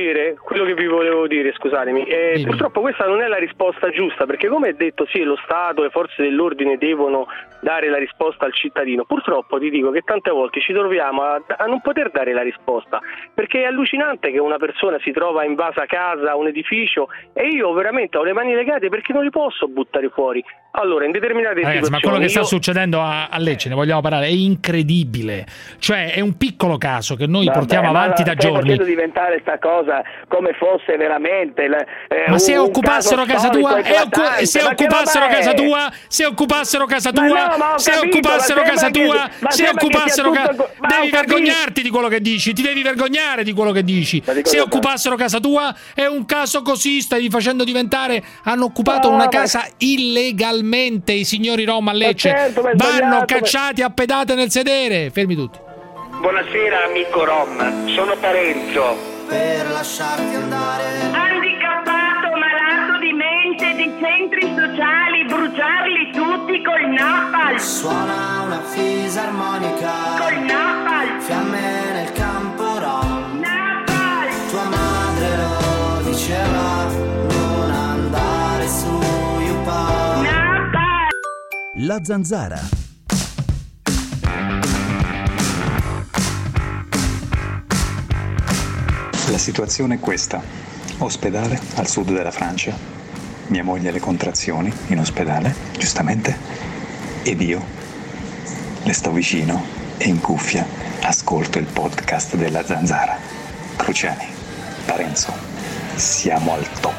vi volevo dire, scusatemi, purtroppo questa non è la risposta giusta, perché come è detto, sì, lo Stato e le forze dell'ordine devono dare la risposta al cittadino. Purtroppo ti dico che tante volte ci troviamo a non poter dare la risposta, perché è allucinante che una persona si trova invasa casa, un edificio, e io veramente ho le mani legate perché non li posso buttare fuori. Allora, in determinate situazioni... Ma quello che sta succedendo a Lecce, ne vogliamo parlare, è incredibile. Cioè, è un piccolo caso che noi portiamo avanti da giorni. Facendo diventare sta cosa come fosse veramente... ma se occupassero casa tua... Se occupassero casa tua... Se occupassero casa tua... Se occupassero casa tua... Se occupassero... Devi vergognarti di quello che dici. Ti devi vergognare di quello che dici. Se occupassero casa tua è un caso così, stai facendo diventare... Hanno occupato una casa illegalmente i signori rom a Lecce, vanno cacciati a pedate nel sedere. Fermi tutti. Buonasera amico rom, sono Parenzo. Per lasciarti andare, handicappato, malato di mente, di centri sociali, bruciarli tutti col napalm. Suona una fisarmonica col napalm, fiamme nel campo rom. Napalm. Tua madre lo diceva, non andare su YouPorn. La Zanzara. La situazione è questa. Ospedale al sud della Francia. Mia moglie ha le contrazioni in ospedale, giustamente, ed io le sto vicino e in cuffia ascolto il podcast della Zanzara. Cruciani, Parenzo, siamo al top.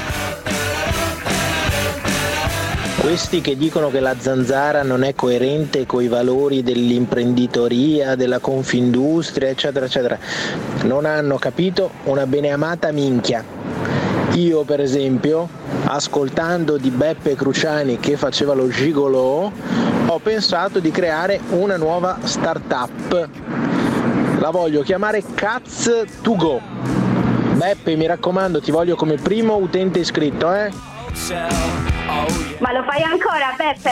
Questi che dicono che la Zanzara non è coerente coi valori dell'imprenditoria, della Confindustria, eccetera, eccetera, non hanno capito una beneamata minchia. Io, per esempio, ascoltando di Beppe Cruciani che faceva lo gigolò, ho pensato di creare una nuova startup. La voglio chiamare Cats2Go. Beppe, mi raccomando, ti voglio come primo utente iscritto, Ma lo fai ancora, Peppe?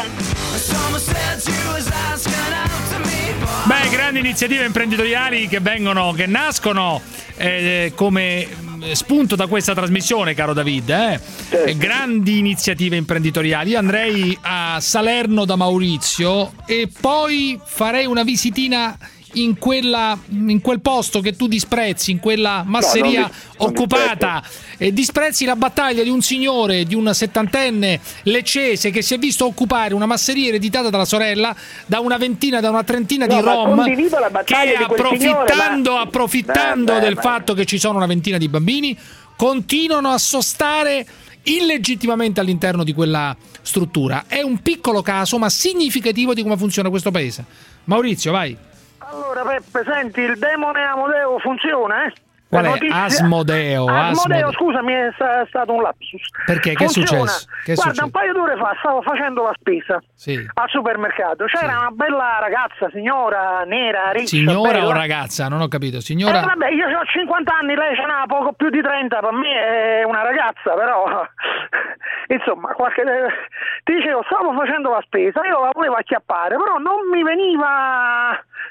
Beh, grandi iniziative imprenditoriali che nascono come spunto da questa trasmissione, caro David. Grandi iniziative imprenditoriali. Io andrei a Salerno da Maurizio e poi farei una visitina in quel posto che tu disprezzi, in quella masseria occupata, e disprezzi la battaglia di un signore, di un settantenne leccese che si è visto occupare una masseria ereditata dalla sorella da una trentina di rom che approfittando del fatto che ci sono una ventina di bambini continuano a sostare illegittimamente all'interno di quella struttura. È un piccolo caso ma significativo di come funziona questo paese. Maurizio, vai. Allora Peppe, senti, il demone Amodeo funziona, Qual è? Asmodeo. Scusami, è stato un lapsus. Perché? Che è successo? Guarda, un paio d'ore fa stavo facendo la spesa al supermercato. C'era una bella ragazza, signora nera, ricca. Signora bella. O ragazza? Non ho capito. Signora. Vabbè, io ho 50 anni, lei ce n'ha poco più di 30. Per me è una ragazza, però. Insomma, ti dicevo, stavo facendo la spesa, io la volevo acchiappare, però non mi veniva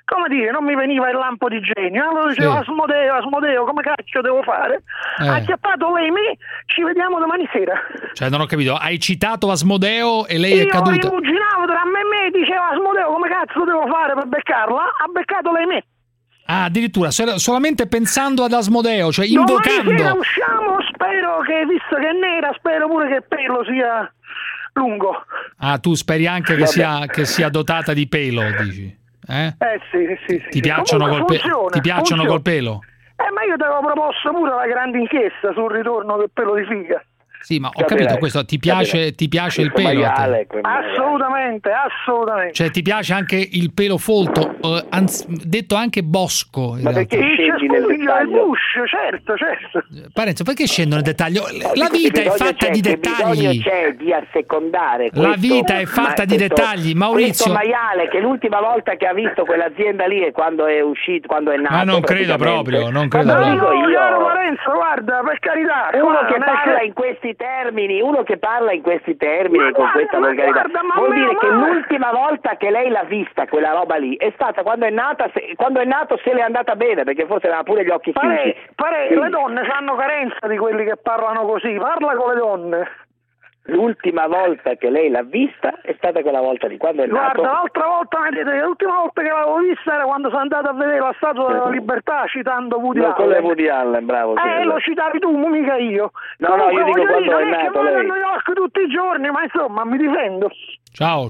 come dire, non mi veniva il lampo di genio. Allora dicevo, Asmodeo, come cacchio devo fare? Ha chiappato lei me, ci vediamo domani sera. Cioè, non ho capito, hai citato Asmodeo e lei è caduta? Io rimuginavo tra me e me, diceva Asmodeo, come cazzo devo fare per beccarla? Ha beccato lei me. Ah, addirittura, solamente pensando ad Asmodeo, cioè invocando. Domani sera usciamo, spero che, visto che è nera, spero pure che il pelo sia lungo. Ah, tu speri anche che sia dotata di pelo, dici? Sì. Ti piacciono col pelo? Ma io ti avevo proposto pure la grande inchiesta sul ritorno del pelo di figa. Sì, ma ho capito questo, ti piace il pelo? Assolutamente. Cioè ti piace anche il pelo folto, detto anche bosco. Ma perché scendi nel dettaglio? Certo. Parenzo, perché scendo nel dettaglio? La vita è fatta di dettagli. C'è di assecondare questo, la vita è fatta di dettagli, Maurizio. Questo maiale che l'ultima volta che ha visto quell'azienda lì è quando è uscito, quando è nato. Ma non credo proprio, lo dico io. Lorenzo, guarda, per carità. Uno che parla in questi termini, con questa volgarità, vuol dire che l'ultima volta che lei l'ha vista quella roba lì è stata quando è nato se le è andata bene, perché forse aveva pure gli occhi chiusi. Le donne hanno carenza di quelli che parlano così, parla con le donne. L'ultima volta che lei l'ha vista è stata quella volta di quando è nato. Guarda, l'ultima volta che l'avevo vista era quando sono andata a vedere la Statua della Libertà citando Woody Allen. Con le Woody Allen, bravo. Lo citavi tu, mica io. No, io dico quando è nato lei. Non è che vado a New York tutti i giorni, ma insomma, mi difendo. Ciao.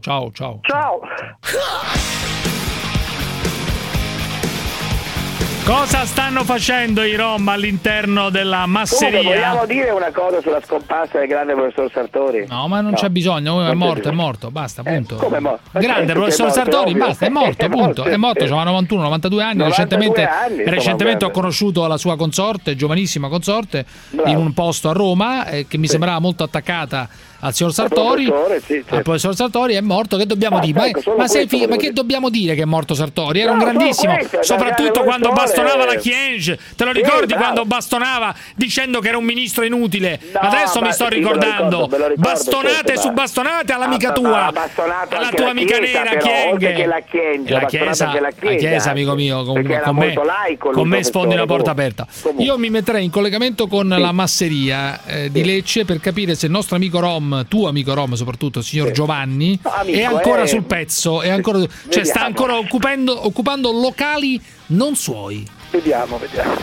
Cosa stanno facendo i Rom all'interno della masseria? Vogliamo dire una cosa sulla scomparsa del grande professor Sartori? No, ma non c'è bisogno, è morto, basta, punto. Come morto? Grande professor Sartori, basta, è morto, punto. È morto, c'ha 91, 92 anni, recentemente ho conosciuto la sua consorte, giovanissima consorte, in un posto a Roma, che mi sembrava molto attaccata al signor Sartori, al professor Sartori. È morto, che dobbiamo dire? Ma che dobbiamo dire che è morto Sartori? Era un grandissimo, soprattutto quando bastonava la Chienge, te lo ricordi quando bastonava dicendo che era un ministro inutile? Adesso mi sto ricordando, bastonate su bastonate all'amica tua, alla tua amica nera Chienge. La Chiesa, amico mio, con me sfondi una porta aperta. Io mi metterei in collegamento con la masseria di Lecce per capire se il nostro amico Rom, tuo amico Rom soprattutto, il signor Giovanni, è ancora sul pezzo, sta ancora occupando locali non suoi. Vediamo.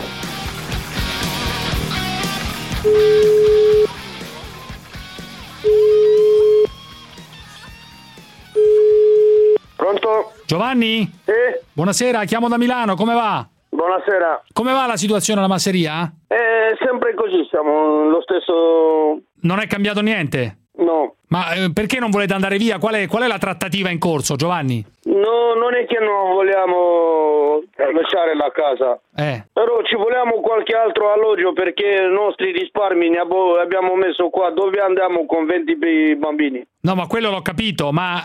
Pronto? Giovanni? Sì? Buonasera, chiamo da Milano, come va? Buonasera. Come va la situazione alla masseria? Sempre così, siamo lo stesso. Non è cambiato niente? No. Ma perché non volete andare via? Qual è la trattativa in corso, Giovanni? No, non è che non vogliamo lasciare la casa. Però ci vogliamo qualche altro alloggio, perché i nostri risparmi ne abbiamo messo qua. Dove andiamo con 20 bambini? No, ma quello l'ho capito, ma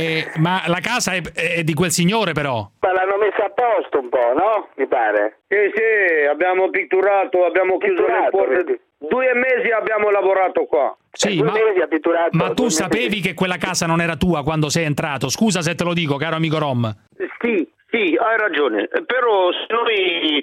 la casa è di quel signore, però. Ma l'hanno messa a posto un po', no? Mi pare. Sì, abbiamo pitturato, abbiamo chiuso le porte. 2 mesi abbiamo lavorato qua. Sì, ma tu sapevi che quella casa non era tua quando sei entrato? Scusa se te lo dico, caro amico Rom. Sì, hai ragione. Però noi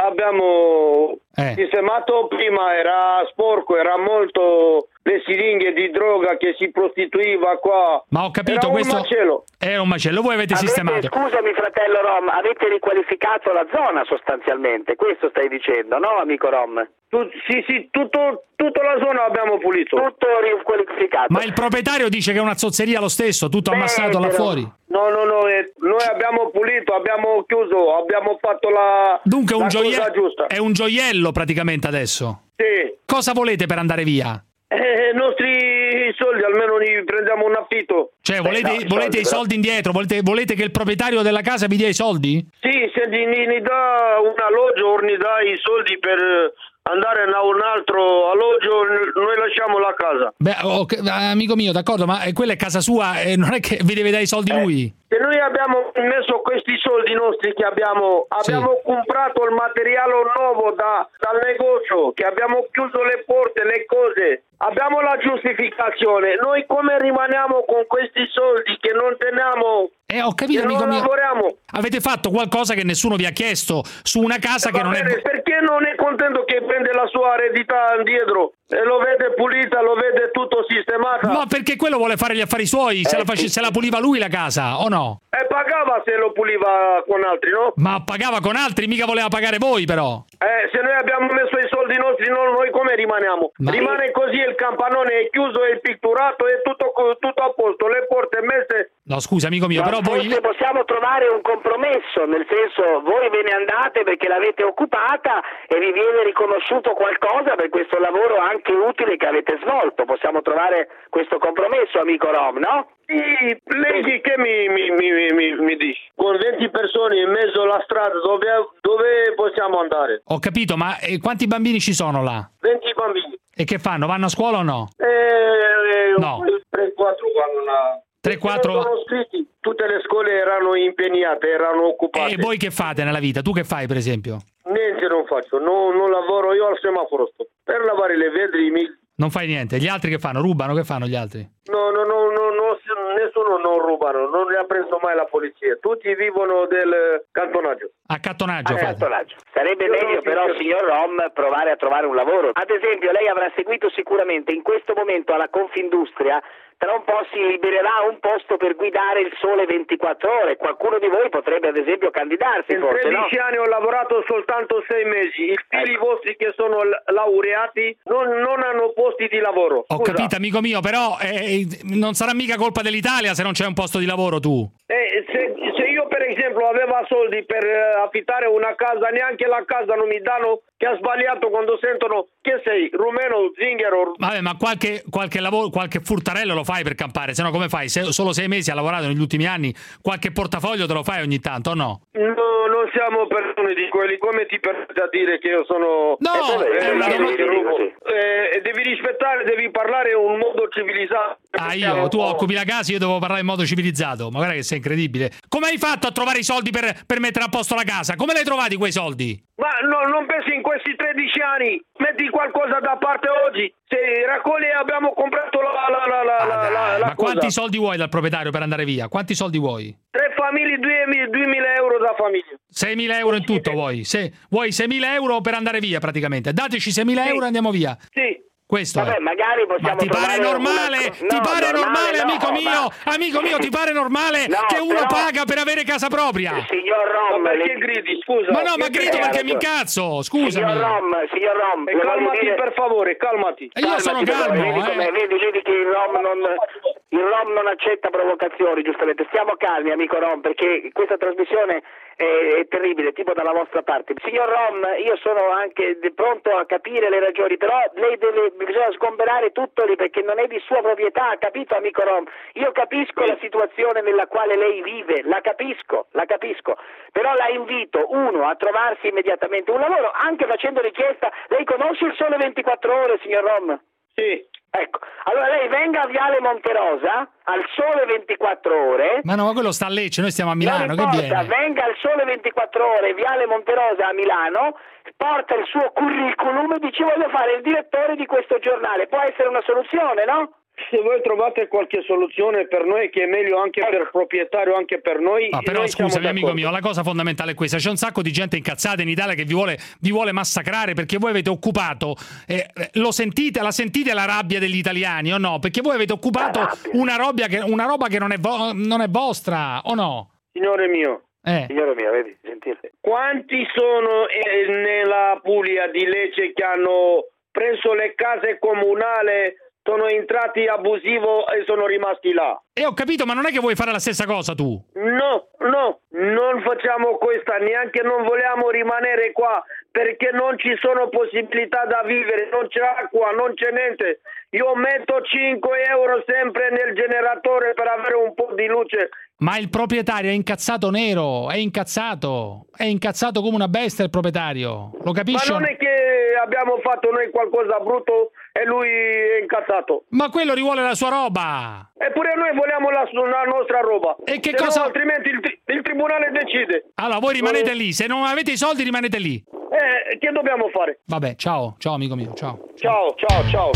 abbiamo sistemato prima, era sporco, era molto le siringhe di droga che si prostituiva qua. Ma ho capito, era un macello. Voi avete sistemato. Scusami fratello Rom, avete riqualificato la zona sostanzialmente, questo stai dicendo, no amico Rom? Sì, tutta la zona abbiamo pulito. Tutto riqualificato. Ma il proprietario dice che è una zozzeria lo stesso, tutto ammassato là fuori. No, noi abbiamo pulito, abbiamo chiuso, abbiamo fatto la Dunque cosa giusta. È un gioiello praticamente adesso. Sì. Cosa volete per andare via? I nostri soldi, almeno li prendiamo un affitto. Cioè, volete i soldi indietro? Volete che il proprietario della casa vi dia i soldi? Sì, se mi dà un alloggio o mi dà i soldi per andare a un altro alloggio, noi lasciamo la casa. Amico mio, d'accordo, ma quella è casa sua, non è che vi deve dare i soldi lui? Se noi abbiamo messo questi soldi nostri che abbiamo comprato il materiale nuovo dal negozio, che abbiamo chiuso le porte, le cose, abbiamo la giustificazione. Noi come rimaniamo con questi soldi che non teniamo Ho capito, amico non mio. Lavoriamo. Avete fatto qualcosa che nessuno vi ha chiesto su una casa che non è... Perché non è contento che prende la sua eredità indietro e lo vede pulita, lo vede tutto sistemata? Ma perché quello vuole fare gli affari suoi, se la puliva lui la casa, o no? E pagava se lo puliva con altri, no? Ma pagava con altri, mica voleva pagare voi però. Se noi abbiamo messo i soldi nostri, noi come rimaniamo? Rimane così, il campanone è chiuso, è pitturato, è tutto a posto, le porte messe. No, scusa amico mio, però voi... Forse possiamo trovare un compromesso, nel senso, voi ve ne andate perché l'avete occupata e vi viene riconosciuto qualcosa per questo lavoro anche utile che avete svolto. Possiamo trovare questo compromesso, amico Rom, no? Sì, lei che mi dice? Con 20 persone in mezzo alla strada, dove possiamo andare? Ho capito, ma quanti bambini ci sono là? 20 bambini. E che fanno? Vanno a scuola o no? No. 3-4 vanno là. 3-4... Sono scritti, tutte le scuole erano impegnate, erano occupate. E voi che fate nella vita? Tu che fai, per esempio? Niente non faccio, non lavoro, io al semaforo sto. Per lavare le vetri Non fai niente. Gli altri che fanno? Rubano? Che fanno gli altri? No, nessuno non rubano, non ne ha preso mai la polizia. Tutti vivono del cantonaggio. Accattonaggio. Sarebbe meglio però, signor Rom, provare a trovare un lavoro. Ad esempio, lei avrà seguito sicuramente in questo momento alla Confindustria. Tra un po' si libererà un posto per guidare il Sole 24 ore. Qualcuno di voi potrebbe ad esempio candidarsi, in forse, 13 no? anni ho lavorato soltanto 6 mesi. I figli vostri che sono laureati non hanno posti di lavoro. Ho capito, amico mio, però non sarà mica colpa dell'Italia se non c'è un posto di lavoro tu. Se io per esempio avevo soldi per affittare una casa, neanche la casa non mi danno, che ha sbagliato quando sentono che sei rumeno, zingaro. Vabbè, ma qualche lavoro, qualche furtarello lo fai per campare, se no come fai? Solo 6 mesi ha lavorato negli ultimi anni, qualche portafoglio te lo fai ogni tanto o no? No, non siamo persone di quelli, come ti permetti a dire che io sono... No, devi rispettare, devi parlare in un modo civilizzato. Tu occupi la casa, io devo parlare in modo civilizzato, ma guarda che sei incredibile. Come hai fatto a trovare i soldi per mettere a posto la casa? Come li hai trovati quei soldi? Ma non pensi in questi 13 anni, metti qualcosa da parte oggi, se raccogli abbiamo comprato la ma quanti soldi vuoi dal proprietario per andare via? Quanti soldi vuoi? 3 famiglie, 2.000 euro da famiglia. 6.000 euro in tutto vuoi? Vuoi 6.000 euro per andare via praticamente? Dateci 6.000 euro e andiamo via. Sì. Questo Vabbè, magari possiamo. Ma ti pare normale? Ti pare normale, amico mio? Amico mio, ti pare normale che uno paga per avere casa propria? Signor Rom, ma perché gridi? Scusa. Ma no, ma grido perché mi incazzo, scusami. Signor Rom, calmati per favore, calmati. Io sono calmo, vedi che il Rom non accetta provocazioni, giustamente. Stiamo calmi, amico Rom, perché questa trasmissione è terribile, tipo dalla vostra parte. Signor Rom, io sono anche pronto a capire le ragioni, però bisogna sgomberare tutto lì perché non è di sua proprietà, capito, amico Rom? Io capisco la situazione nella quale lei vive, la capisco, però la invito, a trovarsi immediatamente un lavoro, anche facendo richiesta. Lei conosce il Sole 24 ore, signor Rom? Sì. Ecco, allora lei venga a Viale Monterosa, al Sole 24 ore. Ma no, ma quello sta a Lecce, noi stiamo a Milano, che viene? Venga al Sole 24 ore, Viale Monterosa a Milano, porta il suo curriculum e dice voglio fare il direttore di questo giornale. Può essere una soluzione, no? Se voi trovate qualche soluzione per noi che è meglio anche per il proprietario, anche per noi. Però scusami amico mio, la cosa fondamentale è questa: c'è un sacco di gente incazzata in Italia che vi vuole massacrare perché voi avete occupato, la sentite la rabbia degli italiani o no? Perché voi avete occupato una roba che non è vostra, o no? Signore mio, vedi, sentite. Quanti sono nella Puglia di Lecce che hanno preso le case comunali, sono entrati abusivo e sono rimasti là? Ho capito, ma non è che vuoi fare la stessa cosa tu? No, non facciamo questa, neanche non vogliamo rimanere qua perché non ci sono possibilità da vivere, non c'è acqua, non c'è niente. Io metto 5 euro sempre nel generatore per avere un po' di luce. Ma il proprietario è incazzato nero, è incazzato come una bestia il proprietario, lo capisci? Ma non è che abbiamo fatto noi qualcosa brutto e lui è incazzato. Ma quello rivuole la sua roba. Eppure noi vogliamo la nostra roba. E che cosa? No, altrimenti il tribunale decide. Allora voi rimanete lì, se non avete i soldi rimanete lì. Che dobbiamo fare? Vabbè, ciao amico mio, ciao. Ciao.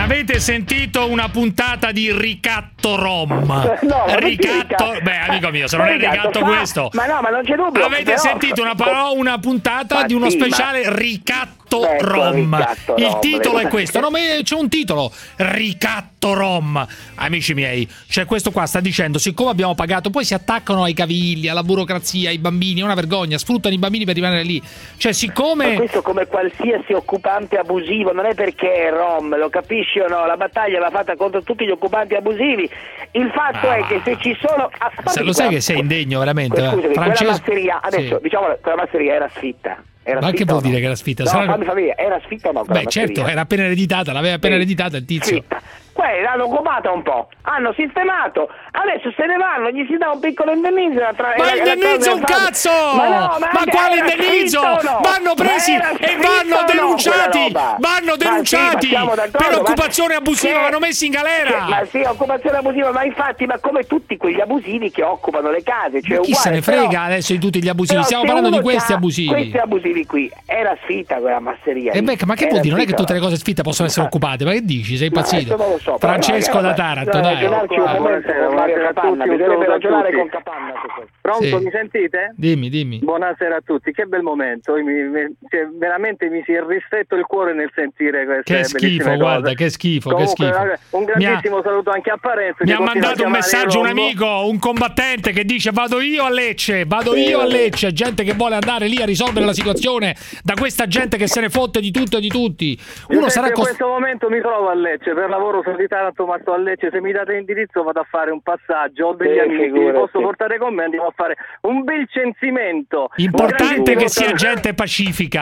Avete sentito una puntata di Ricatto Rom? No, Ricatto, amico mio, se non è ricatto questo. Ma no, ma non c'è dubbio. Avete sentito una puntata di uno speciale Ricatto Rom. Il titolo è questo. No, ma c'è un titolo. Ricatto Rom. Amici miei, cioè questo qua sta dicendo, siccome abbiamo pagato, poi si attaccano ai cavilli, alla burocrazia, ai bambini, è una vergogna, sfruttano i bambini per rimanere lì. Cioè, siccome... Ma questo come qualsiasi occupante abusivo, non è perché è Rom, lo capisci o no? La battaglia va fatta contro tutti gli occupanti abusivi. Il fatto è che se ci sono... Se lo sai che sei indegno veramente. Scusami, quella masseria, adesso diciamo quella masseria era sfitta. Ma che vuol dire che era sfitta? No, fammi famiglia, era sfitta o no? Beh, certo, era appena ereditata, l'aveva appena ereditata il tizio. Sfitta. Quelli l'hanno occupata un po', hanno sistemato, adesso se ne vanno, gli si dà un piccolo indennizzo. Ma indennizzo un cazzo! Ma quale indennizzo? Vanno presi e vanno denunciati! Vanno denunciati per occupazione abusiva, vanno messi in galera! Ma sì, occupazione abusiva, ma infatti, ma come tutti quegli abusivi che occupano le case. Cioè, chi se ne frega adesso di tutti gli abusivi? Stiamo parlando di questi abusivi. Questi abusivi qui, era sfitta quella masseria. Ma che vuol dire? Non è che tutte le cose sfitte possono essere occupate, ma che dici? Sei impazzito? Francesco da Taranto, dai. Buonasera a tutti, bisognerebbe ragionare con Capanna. Pronto, mi sentite? Dimmi. Buonasera a tutti, che bel momento. Veramente mi si è ristretto il cuore nel sentire queste che schifo, guarda, che schifo, comunque, che schifo. Un grandissimo saluto anche a Parenzo. Mi ha mandato un messaggio un amico, un combattente che dice vado io a Lecce, gente che vuole andare lì a risolvere la situazione da questa gente che se ne fotte di tutto e di tutti. In questo momento mi trovo a Lecce per lavoro, sono di Taranto ma sto a Lecce, se mi date l'indirizzo vado a fare un passaggio, ho degli amici, mi posso portare con me, andiamo a fare un bel censimento. Importante che sia gente pacifica,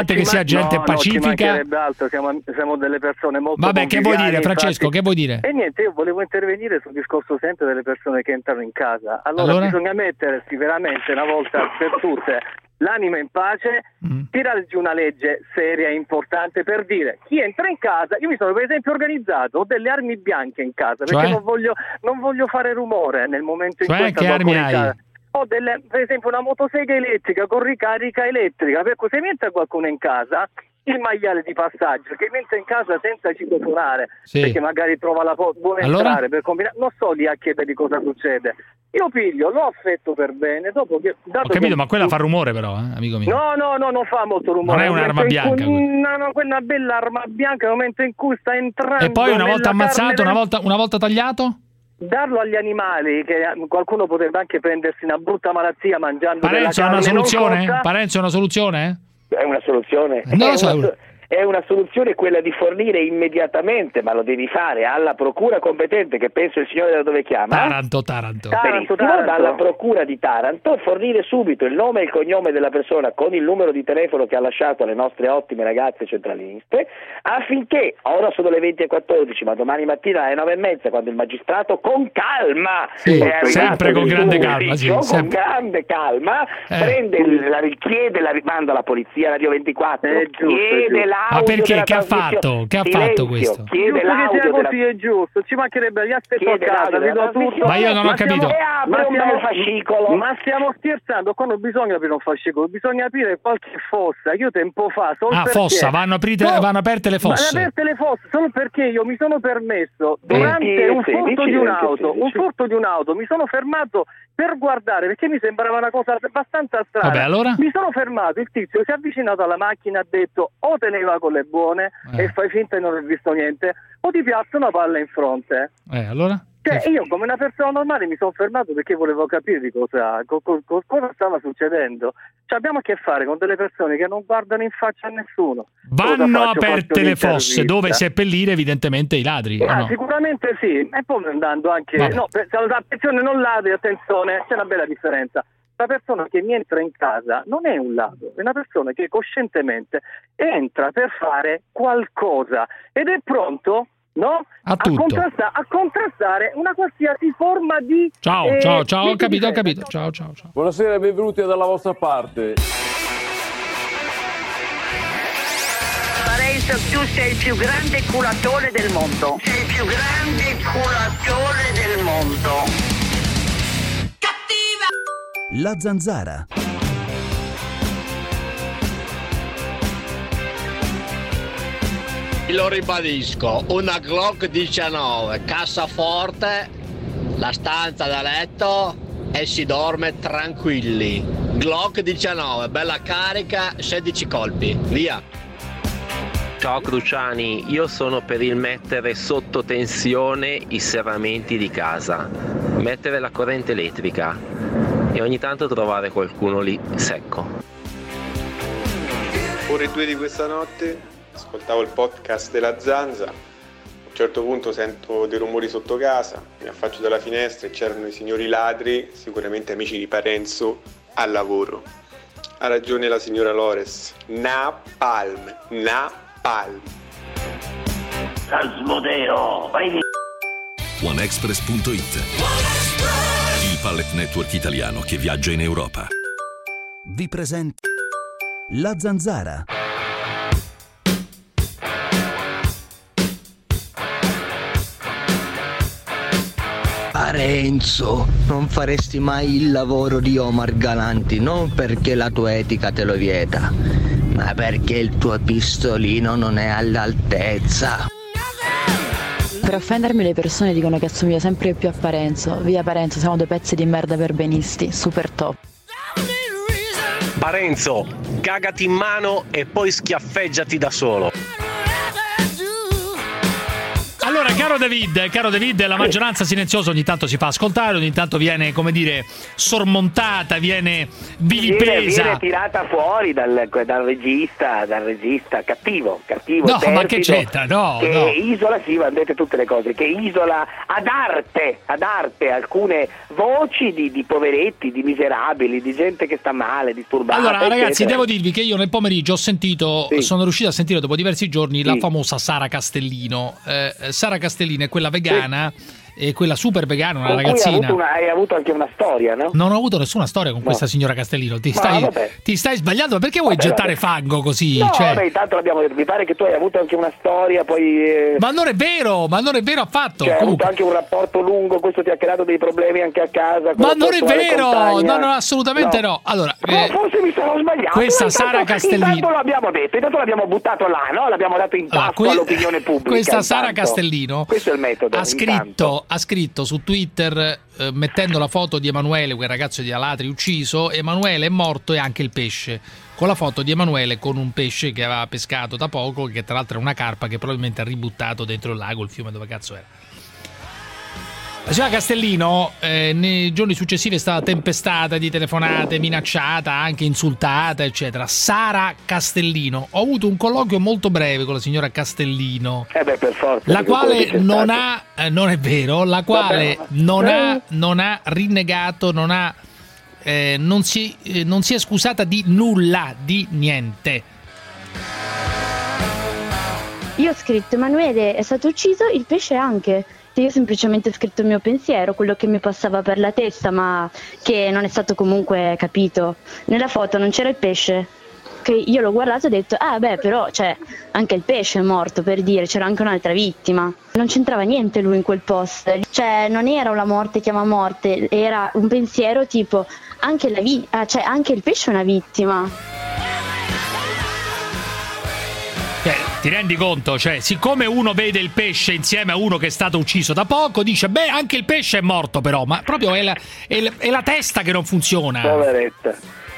ci mancherebbe altro, siamo delle persone molto Vabbè, che vuoi dire, Francesco, che vuoi dire? E niente, io volevo intervenire sul discorso sempre delle persone che entrano in casa. Allora? Bisogna mettersi veramente una volta per tutte l'anima in pace, tirare giù una legge seria e importante per dire chi entra in casa. Io mi sono per esempio organizzato, ho delle armi bianche in casa perché non voglio fare rumore nel momento in cui che armi hai? Casa. Ho per esempio una motosega elettrica con ricarica elettrica, per cui se mi entra qualcuno in casa, il maiale di passaggio che mi entra in casa senza citofonare, perché magari trova vuole entrare per combinare, non sto lì a chiedere cosa succede. Io piglio, lo affetto per bene, dopo che... Ho capito, ma quella fa rumore però, amico mio. No, non fa molto rumore. Non è un'arma bianca. No, quella bella arma bianca nel momento in cui sta entrando. E poi una volta ammazzato, una volta tagliato? Darlo agli animali, che qualcuno potrebbe anche prendersi una brutta malattia mangiando Parenzo, della carne. Parenzo, è una soluzione? È una soluzione. Non lo so. È una soluzione quella di fornire immediatamente, ma lo devi fare alla procura competente, che penso il signore da dove chiama. Taranto. Benissimo, dalla procura di Taranto, fornire subito il nome e il cognome della persona con il numero di telefono che ha lasciato alle nostre ottime ragazze centraliniste, affinché, ora sono le 20:14, ma domani mattina alle 9:30, quando il magistrato con calma, sempre con grande calma, con grande calma, richiede la rimanda alla polizia, Radio 24, chiede ma perché? Che ha fatto? Che ha fatto questo? Chiede l'audio che sia così è giusto, ci mancherebbe, gli aspetto a casa, vi do tutto. Ma io non ho capito. Ma stiamo scherzando, qua non bisogna aprire un fascicolo, bisogna aprire qualche fossa. Io tempo fa fossa, vanno aperte le fosse. Vanno aperte le fosse solo perché io mi sono permesso durante un furto di un'auto, mi sono fermato per guardare perché mi sembrava una cosa abbastanza strana. Vabbè, allora? Mi sono fermato, il tizio si è avvicinato alla macchina, ha detto o te ne va con le buone e fai finta di non aver visto niente, o ti piazza una palla in fronte. Allora? Cioè, io come una persona normale mi sono fermato perché volevo capire di cosa stava succedendo. Cioè, abbiamo a che fare con delle persone che non guardano in faccia a nessuno. Vanno aperte le fosse dove seppellire evidentemente i ladri. No? Sicuramente sì, e poi andando anche... attenzione, non ladri, attenzione, c'è una bella differenza. La persona che mi entra in casa non è un ladro, è una persona che coscientemente entra per fare qualcosa ed è pronto... a contrastare una qualsiasi forma di... Ciao, ho capito. Ciao. Buonasera, benvenuti dalla vostra parte. Parenzo, tu sei il più grande culatore del mondo. Sei il più grande culatore del mondo. Cattiva! La Zanzara. Lo ribadisco, una Glock 19, cassaforte, la stanza da letto e si dorme tranquilli. Glock 19, bella carica, 16 colpi, via. Ciao Cruciani, io sono per il mettere sotto tensione i serramenti di casa, mettere la corrente elettrica e ogni tanto trovare qualcuno lì secco. Ore 2 di questa notte ascoltavo il podcast della Zanza, a un certo punto sento dei rumori sotto casa, mi affaccio dalla finestra e c'erano i signori ladri, sicuramente amici di Parenzo, al lavoro. Ha ragione la signora Lores, napalm. Asmodeo, vai via. OneExpress.it, il pallet network italiano che viaggia in Europa. Vi presenta La Zanzara. Parenzo, non faresti mai il lavoro di Omar Galanti, non perché la tua etica te lo vieta, ma perché il tuo pistolino non è all'altezza. Per offendermi le persone dicono che assomiglia sempre più a Parenzo. Via Parenzo, siamo due pezzi di merda perbenisti, super top. Parenzo, cagati in mano e poi schiaffeggiati da solo. Allora, caro David, la maggioranza silenziosa ogni tanto si fa ascoltare, ogni tanto viene, come dire, sormontata, viene vilipesa. Viene tirata fuori dal regista cattivo. No, perfido, ma che c'entra? No. Isola, sì, vanno dette tutte le cose, che isola ad arte alcune voci di poveretti, di miserabili, di gente che sta male, disturbata. Allora, ragazzi, eccetera. devo dirvi che io nel pomeriggio sono riuscito a sentire dopo diversi giorni la famosa Sara Castellino. Sara Castellino è quella vegana, e quella super vegana, una ragazzina. Hai avuto anche una storia, no? Non ho avuto nessuna storia con questa signora Castellino. Ti stai sbagliando, perché vuoi gettare fango così? No, vabbè, intanto mi pare che tu hai avuto anche una storia, poi. Ma non è vero affatto. Hai avuto anche un rapporto lungo, questo ti ha creato dei problemi anche a casa. Ma non è vero, no, assolutamente no. Allora, forse mi sono sbagliato. Questa Sara Castellino. Intanto l'abbiamo detto, intanto l'abbiamo buttato là, no? L'abbiamo dato in tasca all'opinione pubblica. Questa Sara Castellino, questo è il metodo. Ha scritto su Twitter, mettendo la foto di Emanuele, quel ragazzo di Alatri ucciso, Emanuele è morto e anche il pesce, con la foto di Emanuele con un pesce che aveva pescato da poco, che tra l'altro è una carpa che probabilmente ha ributtato dentro il lago, il fiume, dove cazzo era. La signora Castellino nei giorni successivi è stata tempestata di telefonate, minacciata, anche insultata, eccetera. Sara Castellino. Ho avuto un colloquio molto breve con la signora Castellino, per forza, la quale non ha, non è vero, la quale non ha rinnegato, non si è scusata di nulla, di niente. Io ho scritto: Emanuele è stato ucciso, il pesce anche. Io ho semplicemente scritto il mio pensiero, quello che mi passava per la testa, ma che non è stato comunque capito. Nella foto non c'era il pesce, che io l'ho guardato e ho detto però anche il pesce è morto, per dire, c'era anche un'altra vittima. Non c'entrava niente lui in quel post, non era una morte chiama morte, era un pensiero tipo anche il pesce è una vittima. Ti rendi conto? Siccome uno vede il pesce insieme a uno che è stato ucciso da poco, dice anche il pesce è morto, però, ma proprio è la testa che non funziona. Poveretta.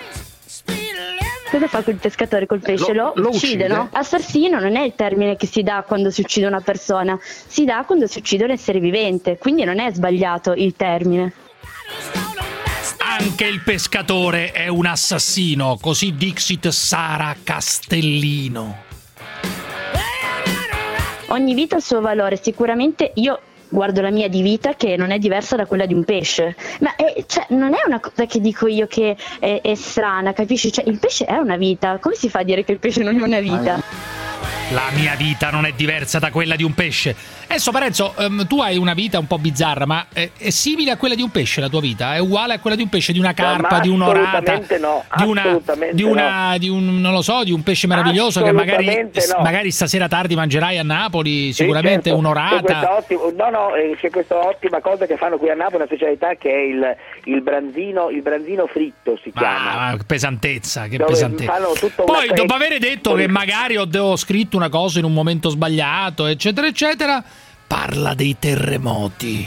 Cosa fa quel pescatore col pesce? Lo uccide, no? Assassino non è il termine che si dà quando si uccide una persona, si dà quando si uccide un essere vivente, quindi non è sbagliato il termine. Anche il pescatore è un assassino, così dixit Sara Castellino. Ogni vita ha il suo valore, sicuramente io guardo la mia di vita che non è diversa da quella di un pesce, ma non è una cosa che dico io che è strana, capisci? Il pesce è una vita, come si fa a dire che il pesce non è una vita? La mia vita non è diversa da quella di un pesce. Adesso Parenzo, tu hai una vita un po' bizzarra, ma è simile a quella di un pesce la tua vita? È uguale a quella di un pesce, di una carpa, di un'orata, di un pesce meraviglioso che magari stasera tardi mangerai a Napoli, sicuramente certo. Un'orata. C'è questa ottima cosa che fanno qui a Napoli, una specialità che è il branzino fritto si chiama. Pesantezza, che pesantezza. Poi dopo aver detto che magari ho scritto una cosa in un momento sbagliato, eccetera eccetera, parla dei terremoti.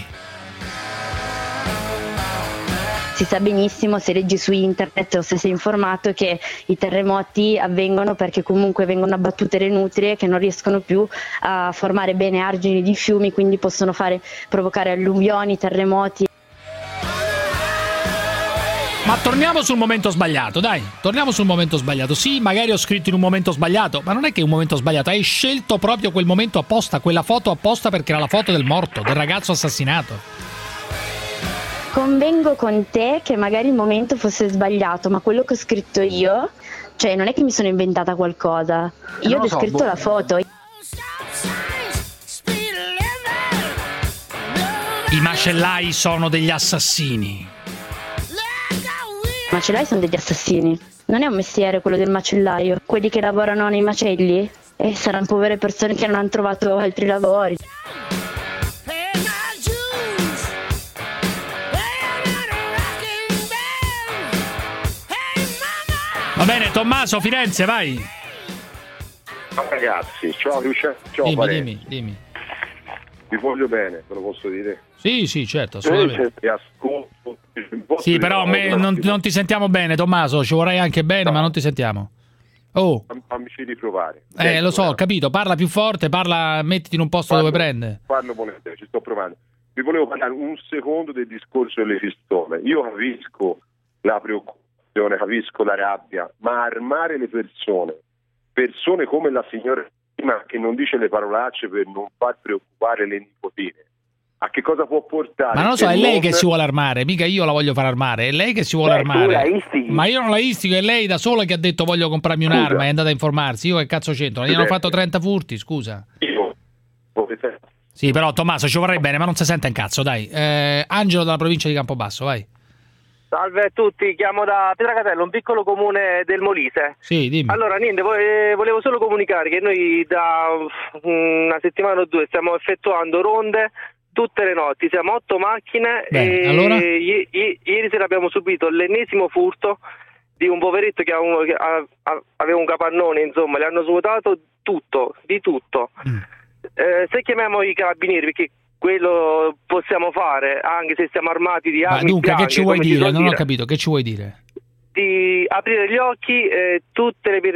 Si sa benissimo, se leggi su internet o se sei informato, che i terremoti avvengono perché comunque vengono abbattute le nutrie che non riescono più a formare bene argini di fiumi, quindi possono provocare alluvioni, terremoti. Ma torniamo sul momento sbagliato, dai, torniamo sul momento sbagliato. Sì, magari ho scritto in un momento sbagliato, ma non è che è un momento sbagliato, hai scelto proprio quel momento apposta, quella foto apposta, perché era la foto del morto, del ragazzo assassinato. Convengo con te che magari il momento fosse sbagliato, ma quello che ho scritto io, cioè non è che mi sono inventata qualcosa, io ho descritto la foto. I macellai sono degli assassini. I macellai sono degli assassini. Non è un mestiere quello del macellaio. Quelli che lavorano nei macelli saranno povere persone che non hanno trovato altri lavori. Va bene, Tommaso, Firenze, vai. Ciao ragazzi, ciao Lucia, ciao Dimmi. Vi voglio bene, ve lo posso dire? Sì, certo, assolutamente. Sì, però a me non ti sentiamo bene, Tommaso, ci vorrei anche bene, ma non ti sentiamo. Oh. Fammici riprovare. Lo so, ho capito, parla più forte, mettiti in un posto dove prende. Parlo volentieri, ci sto provando. Vi volevo parlare un secondo del discorso delle pistole. Io capisco la preoccupazione, capisco la rabbia, ma armare le persone come la signora che non dice le parolacce per non far preoccupare le nipotine, a che cosa può portare? Ma non lo so, è lei che si vuole armare, mica io la voglio far armare, è lei che si vuole armare. Ma io non la istigo, è lei da sola che ha detto voglio comprarmi un'arma e è andata a informarsi. Io che cazzo c'entro? Gli hanno fatto 30 furti, scusa. Sì, però Tommaso ci vorrei bene, ma non si sente un cazzo, dai. Angelo dalla provincia di Campobasso, vai. Salve a tutti, chiamo da Pietracatello, un piccolo comune del Molise. Sì, dimmi. Allora, niente, volevo solo comunicare che noi da una settimana o due stiamo effettuando ronde tutte le notti, siamo 8 macchine. Bene, e allora? Ieri sera abbiamo subito l'ennesimo furto di un poveretto che aveva un capannone, insomma, le hanno svuotato tutto, di tutto. Se chiamiamo i carabinieri, perché quello possiamo fare anche se siamo armati di armi. Ma dunque, bianche, che ci vuoi dire? Non ho capito, che ci vuoi dire? Di aprire gli occhi, tutte le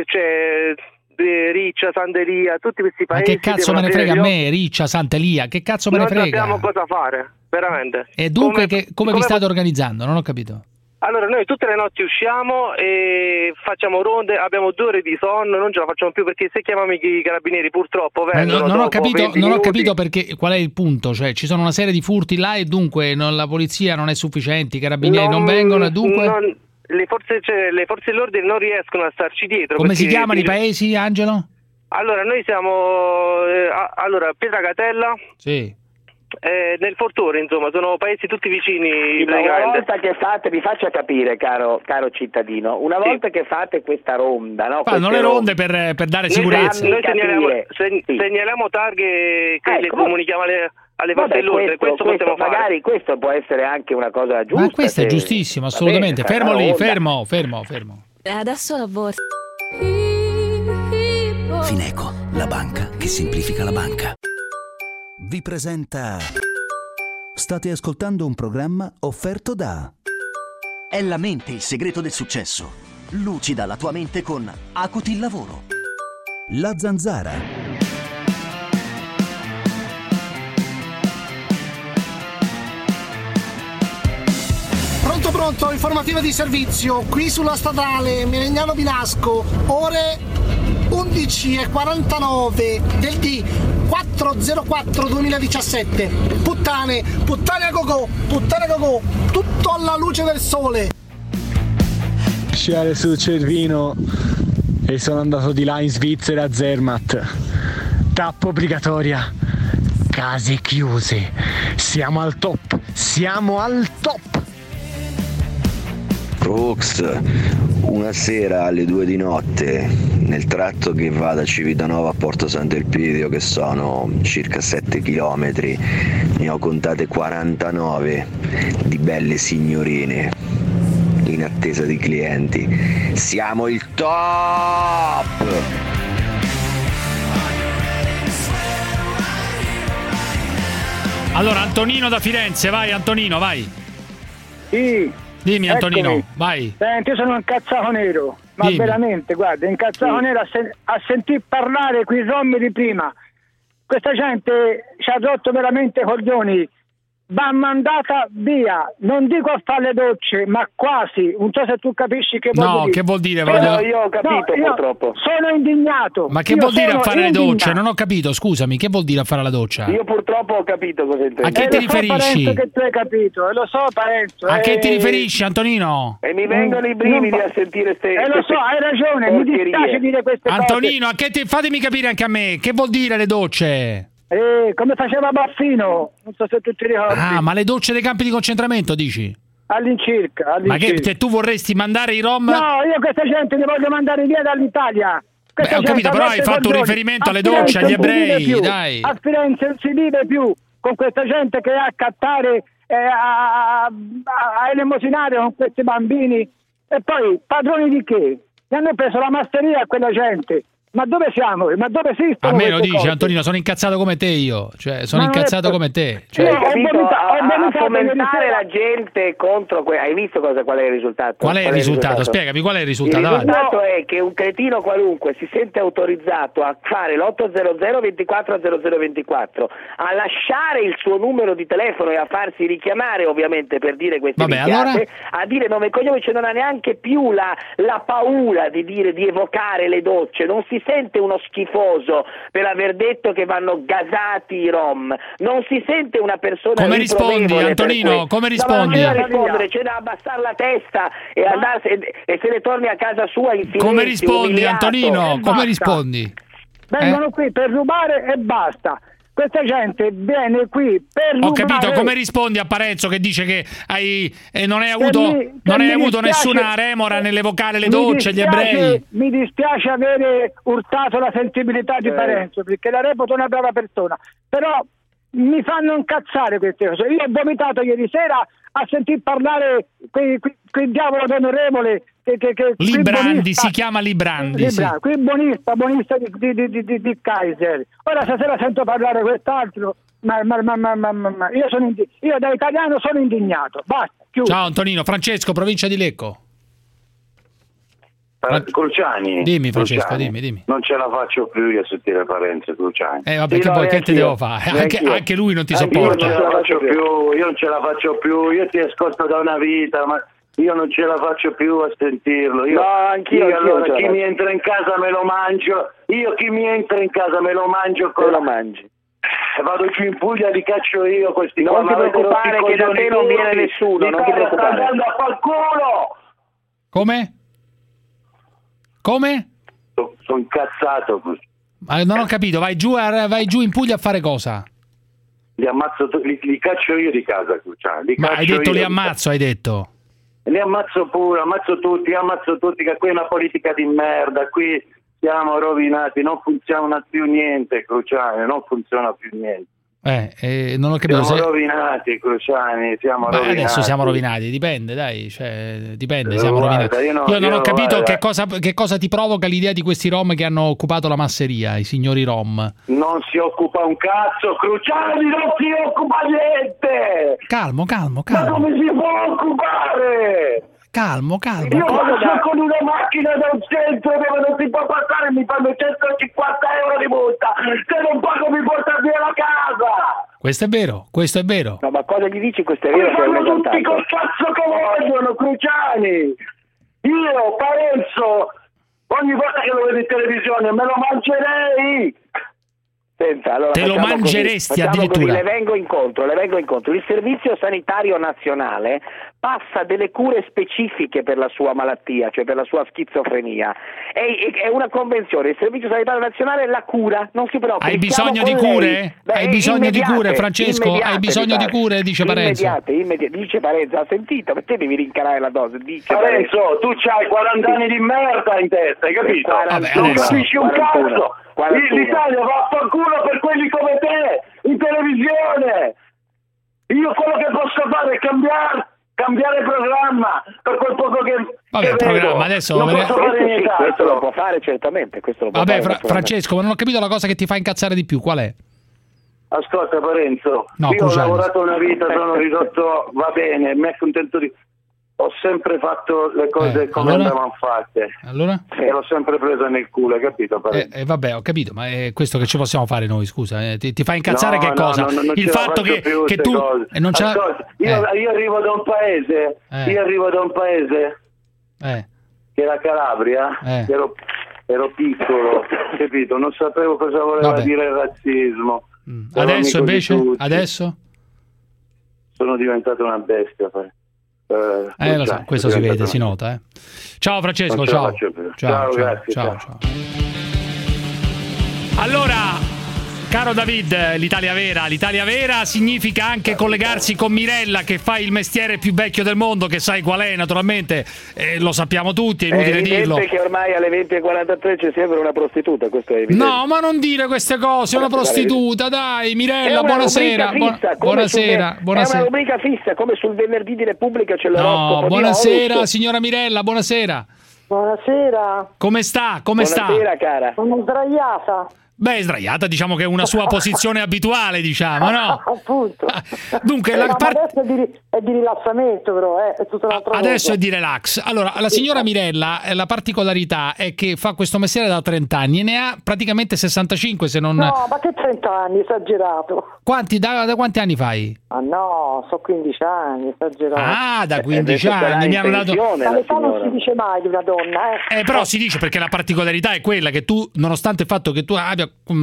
Riccia, Santelia, tutti questi paesi. Ma che cazzo me ne frega a me, Riccia, Santelia? Che cazzo me ne frega? Non sappiamo cosa fare, veramente. E dunque come vi state organizzando? Non ho capito. Allora, noi tutte le notti usciamo e facciamo ronde, abbiamo 2 ore di sonno, non ce la facciamo più perché se chiamiamo i carabinieri purtroppo vengono. Non ho capito perché, qual è il punto, cioè ci sono una serie di furti là e dunque la polizia non è sufficiente, i carabinieri non vengono e dunque... Le forze dell'ordine non riescono a starci dietro. Come si chiamano i paesi, Angelo? Allora, noi siamo Pietracatella. Sì. Nel Fortore, insomma, sono paesi tutti vicini. Una volta che fate, vi faccia capire, caro cittadino, una volta che fate questa ronda, no? Fanno le ronde per dare sicurezza. Noi segnaliamo targhe che le comunichiamo alle forze dell'ordine. Questo possiamo fare. Magari questo può essere anche una cosa giusta. Ma questo è giustissimo, assolutamente. Fermo lì, fermo. Adesso la borsa. Fineco, la banca che semplifica la banca. Vi presenta. State ascoltando un programma offerto da. È la mente il segreto del successo. Lucida la tua mente con Acuti il lavoro. La Zanzara. Pronto, informativa di servizio, qui sulla statale Melegnano Binasco, ore 11:49 del D4/04/2017. Puttane a gogo, tutto alla luce del sole. Sciare sul Cervino e sono andato di là in Svizzera a Zermatt. Tappa obbligatoria. case chiuse. Siamo al top, siamo al top. Crux, una sera alle 2 di notte, nel tratto che va da Civitanova a Porto Sant'Elpidio, che sono circa 7 chilometri, ne ho contate 49 di belle signorine in attesa di clienti. Siamo il top! Allora, Antonino da Firenze, vai Antonino, vai. Sì. Dimmi Antonino, eccomi. Vai. Senti, io sono incazzato nero, ma Dimmi. veramente, guarda, incazzato nero a sentir parlare quei rom di prima. Questa gente ci ha rotto veramente i coglioni. Va mandata via, non dico a fare le docce, ma quasi. Non so se tu capisci che vuol dire. No, che vuol dire? Io ho capito, purtroppo. Sono indignato. Ma che vuol dire a fare le docce? Non ho capito, scusami, che vuol dire a fare la doccia? Io purtroppo ho capito cosa intendi. A che ti riferisci? Parenzo, che tu hai capito, lo so Parenzo. A che ti riferisci, Antonino? E mi vengono i brividi a sentire lo so, hai ragione, mi dispiace dire queste cose. Antonino, fatemi capire anche a me, che vuol dire le docce? Come faceva Baffino, non so se tu ti ricordi. Ah, ma le docce dei campi di concentramento, dici? All'incirca. Ma che tu vorresti mandare i rom? No, io questa gente li voglio mandare via dall'Italia. Ho capito, però hai fatto un riferimento alle docce, agli ebrei, dai. A Firenze non si vive più con questa gente che è a cattare, a elemosinare con questi bambini. E poi, padroni di che? Gli hanno preso la masseria a quella gente. Ma dove siamo? Ma dove esistono? A me lo dici, cose? Antonino, sono incazzato come te io. Cioè, sono incazzato come te. Cioè, Io ho voluto a fomentare la gente contro hai visto qual è il risultato? Qual è il risultato? Spiegami, qual è il risultato? Il risultato è che un cretino qualunque si sente autorizzato a fare l'800 24 0024, a lasciare il suo numero di telefono e a farsi richiamare ovviamente per dire queste minchiate, allora? a dire nome e cognome, cioè non ha neanche più la paura di evocare le docce, non si sente uno schifoso per aver detto che vanno gasati i rom, non si sente una persona come rispondi Antonino? Come rispondi? Non rispondere, c'è da abbassare la testa e e se ne torni a casa sua in silenzio. Come rispondi umiliato. Antonino? Come rispondi? Vengono qui per rubare e basta. Questa gente viene qui per rubare. Ho capito, come rispondi a Parenzo che dice che non hai avuto nessuna remora nell'evocare le docce, gli ebrei? Mi dispiace avere urtato la sensibilità di Parenzo, perché la reputo una brava persona, però mi fanno incazzare queste cose. Io ho vomitato ieri sera a sentir parlare quel diavolo d'onorevole Librandi, si chiama Librandi. Qui buonista di Kaiser. Ora stasera sento parlare quest'altro, ma io da italiano sono indignato. Basta, chiuso. Ciao Antonino, Francesco, provincia di Lecco. Cruciani, dimmi Francesco, Cruciani. dimmi. Non ce la faccio più io a sentire Parenzo, Cruciani. Vabbè, che te devo fare? Anche lui non ti sopporta. Io non ce la faccio più, io ti ascolto da una vita, ma io non ce la faccio più a sentirlo. Anch'io. Allora, chi mi entra in casa me lo mangio. Chi mi entra in casa me lo mangio. Lo mangi. Vado giù in Puglia, li caccio io questi. Non ti preoccupare che da te non viene nessuno. Non ti preoccupare. Sta andando a far culo. Come? Sono incazzato. Non ho capito, vai giù in Puglia a fare cosa? Li ammazzo, li caccio io di casa, Cruciani. Ma hai detto li ammazzo, hai detto? Li ammazzo pure, ammazzo tutti, che qui è una politica di merda, qui siamo rovinati, non funziona più niente, Cruciani, non funziona più niente. Non ho capito. Siamo rovinati, Cruciani, rovinati. Adesso siamo rovinati, dipende, dai, dipende, siamo rovinati. Io non ho capito che cosa ti provoca l'idea di questi rom che hanno occupato la masseria, i signori rom. Non si occupa un cazzo, Cruciani, non si occupa niente! Calmo. Ma come si può occupare? Calmo. Io passo con una macchina da un centro dove non si può passare, mi fanno 150 euro di multa. Se non pago mi porta via la casa. Questo è vero. No, ma cosa gli dici? Questo è vero. Mi fanno tutti col cazzo che vogliono, Cruciani. Io, Parenzo, ogni volta che lo vedo in televisione me lo mangerei. Senta, allora, te lo mangeresti addirittura. Le vengo incontro. Il Servizio Sanitario Nazionale passa delle cure specifiche per la sua malattia, cioè per la sua schizofrenia. È una convenzione, il Servizio Sanitario Nazionale la cura, non si preoccupi. Hai bisogno di cure? Hai bisogno di cure, Francesco? Hai bisogno di cure, dice Parenzo. Immediate, dice Parenzo, ha sentito? Perché devi rincarare la dose? Dice Parenzo, tu c'hai 40 anni di merda in testa, hai capito? Non capisci un cazzo! L'Italia va a far culo per quelli come te, in televisione! Io quello che posso fare è cambiare programma per quel poco che programma adesso non posso fare niente. Questo lo può fare certamente, Francesco, ma non ho capito la cosa che ti fa incazzare di più, qual è? Ascolta Parenzo, io ho lavorato una vita, sono ridotto, va bene, mi è contento di... Ho sempre fatto le cose come andavano fatte. Allora? E l'ho sempre presa nel culo, hai capito? Vabbè, ho capito, ma è questo che ci possiamo fare noi, scusa. Ti fa incazzare cosa? Non il fatto che tu... non Ascolta, io arrivo da un paese, che è la Calabria, ero piccolo, capito? Non sapevo cosa voleva dire il razzismo. Adesso invece? Adesso? Sono diventato una bestia, lo so, questo si vede, si nota. Ciao Francesco, ciao. Ciao. Allora, caro David, l'Italia vera significa anche collegarsi con Mirella, che fa il mestiere più vecchio del mondo, che sai qual è naturalmente, lo sappiamo tutti, è inutile dirlo. È evidente che ormai alle 20:43 c'è sempre una prostituta, questo è evidente. No, ma non dire queste cose, una prostituta, dai, Mirella, buonasera. Buonasera. È una rubrica fissa, come sul venerdì di Repubblica c'è l'oroscopo. No, buonasera signora Mirella, buonasera. Buonasera. Come sta? Buonasera, cara. Sono sdraiata. Beh, sdraiata, diciamo che è una sua posizione abituale, diciamo, no? Appunto. Dunque, adesso è di rilassamento, però, è tutta un'altra adesso cosa. È di relax. Allora, la signora Mirella, la particolarità è che fa questo mestiere da 30 anni e ne ha praticamente 65, se non... No, ma che 30 anni, esagerato. Da quanti anni fai? Ah no, so 15 anni, esagerato. Ah, da 15 anni mi hanno dato... L'età non si dice mai di una donna, però si dice, perché la particolarità è quella che tu, nonostante il fatto che tu abbia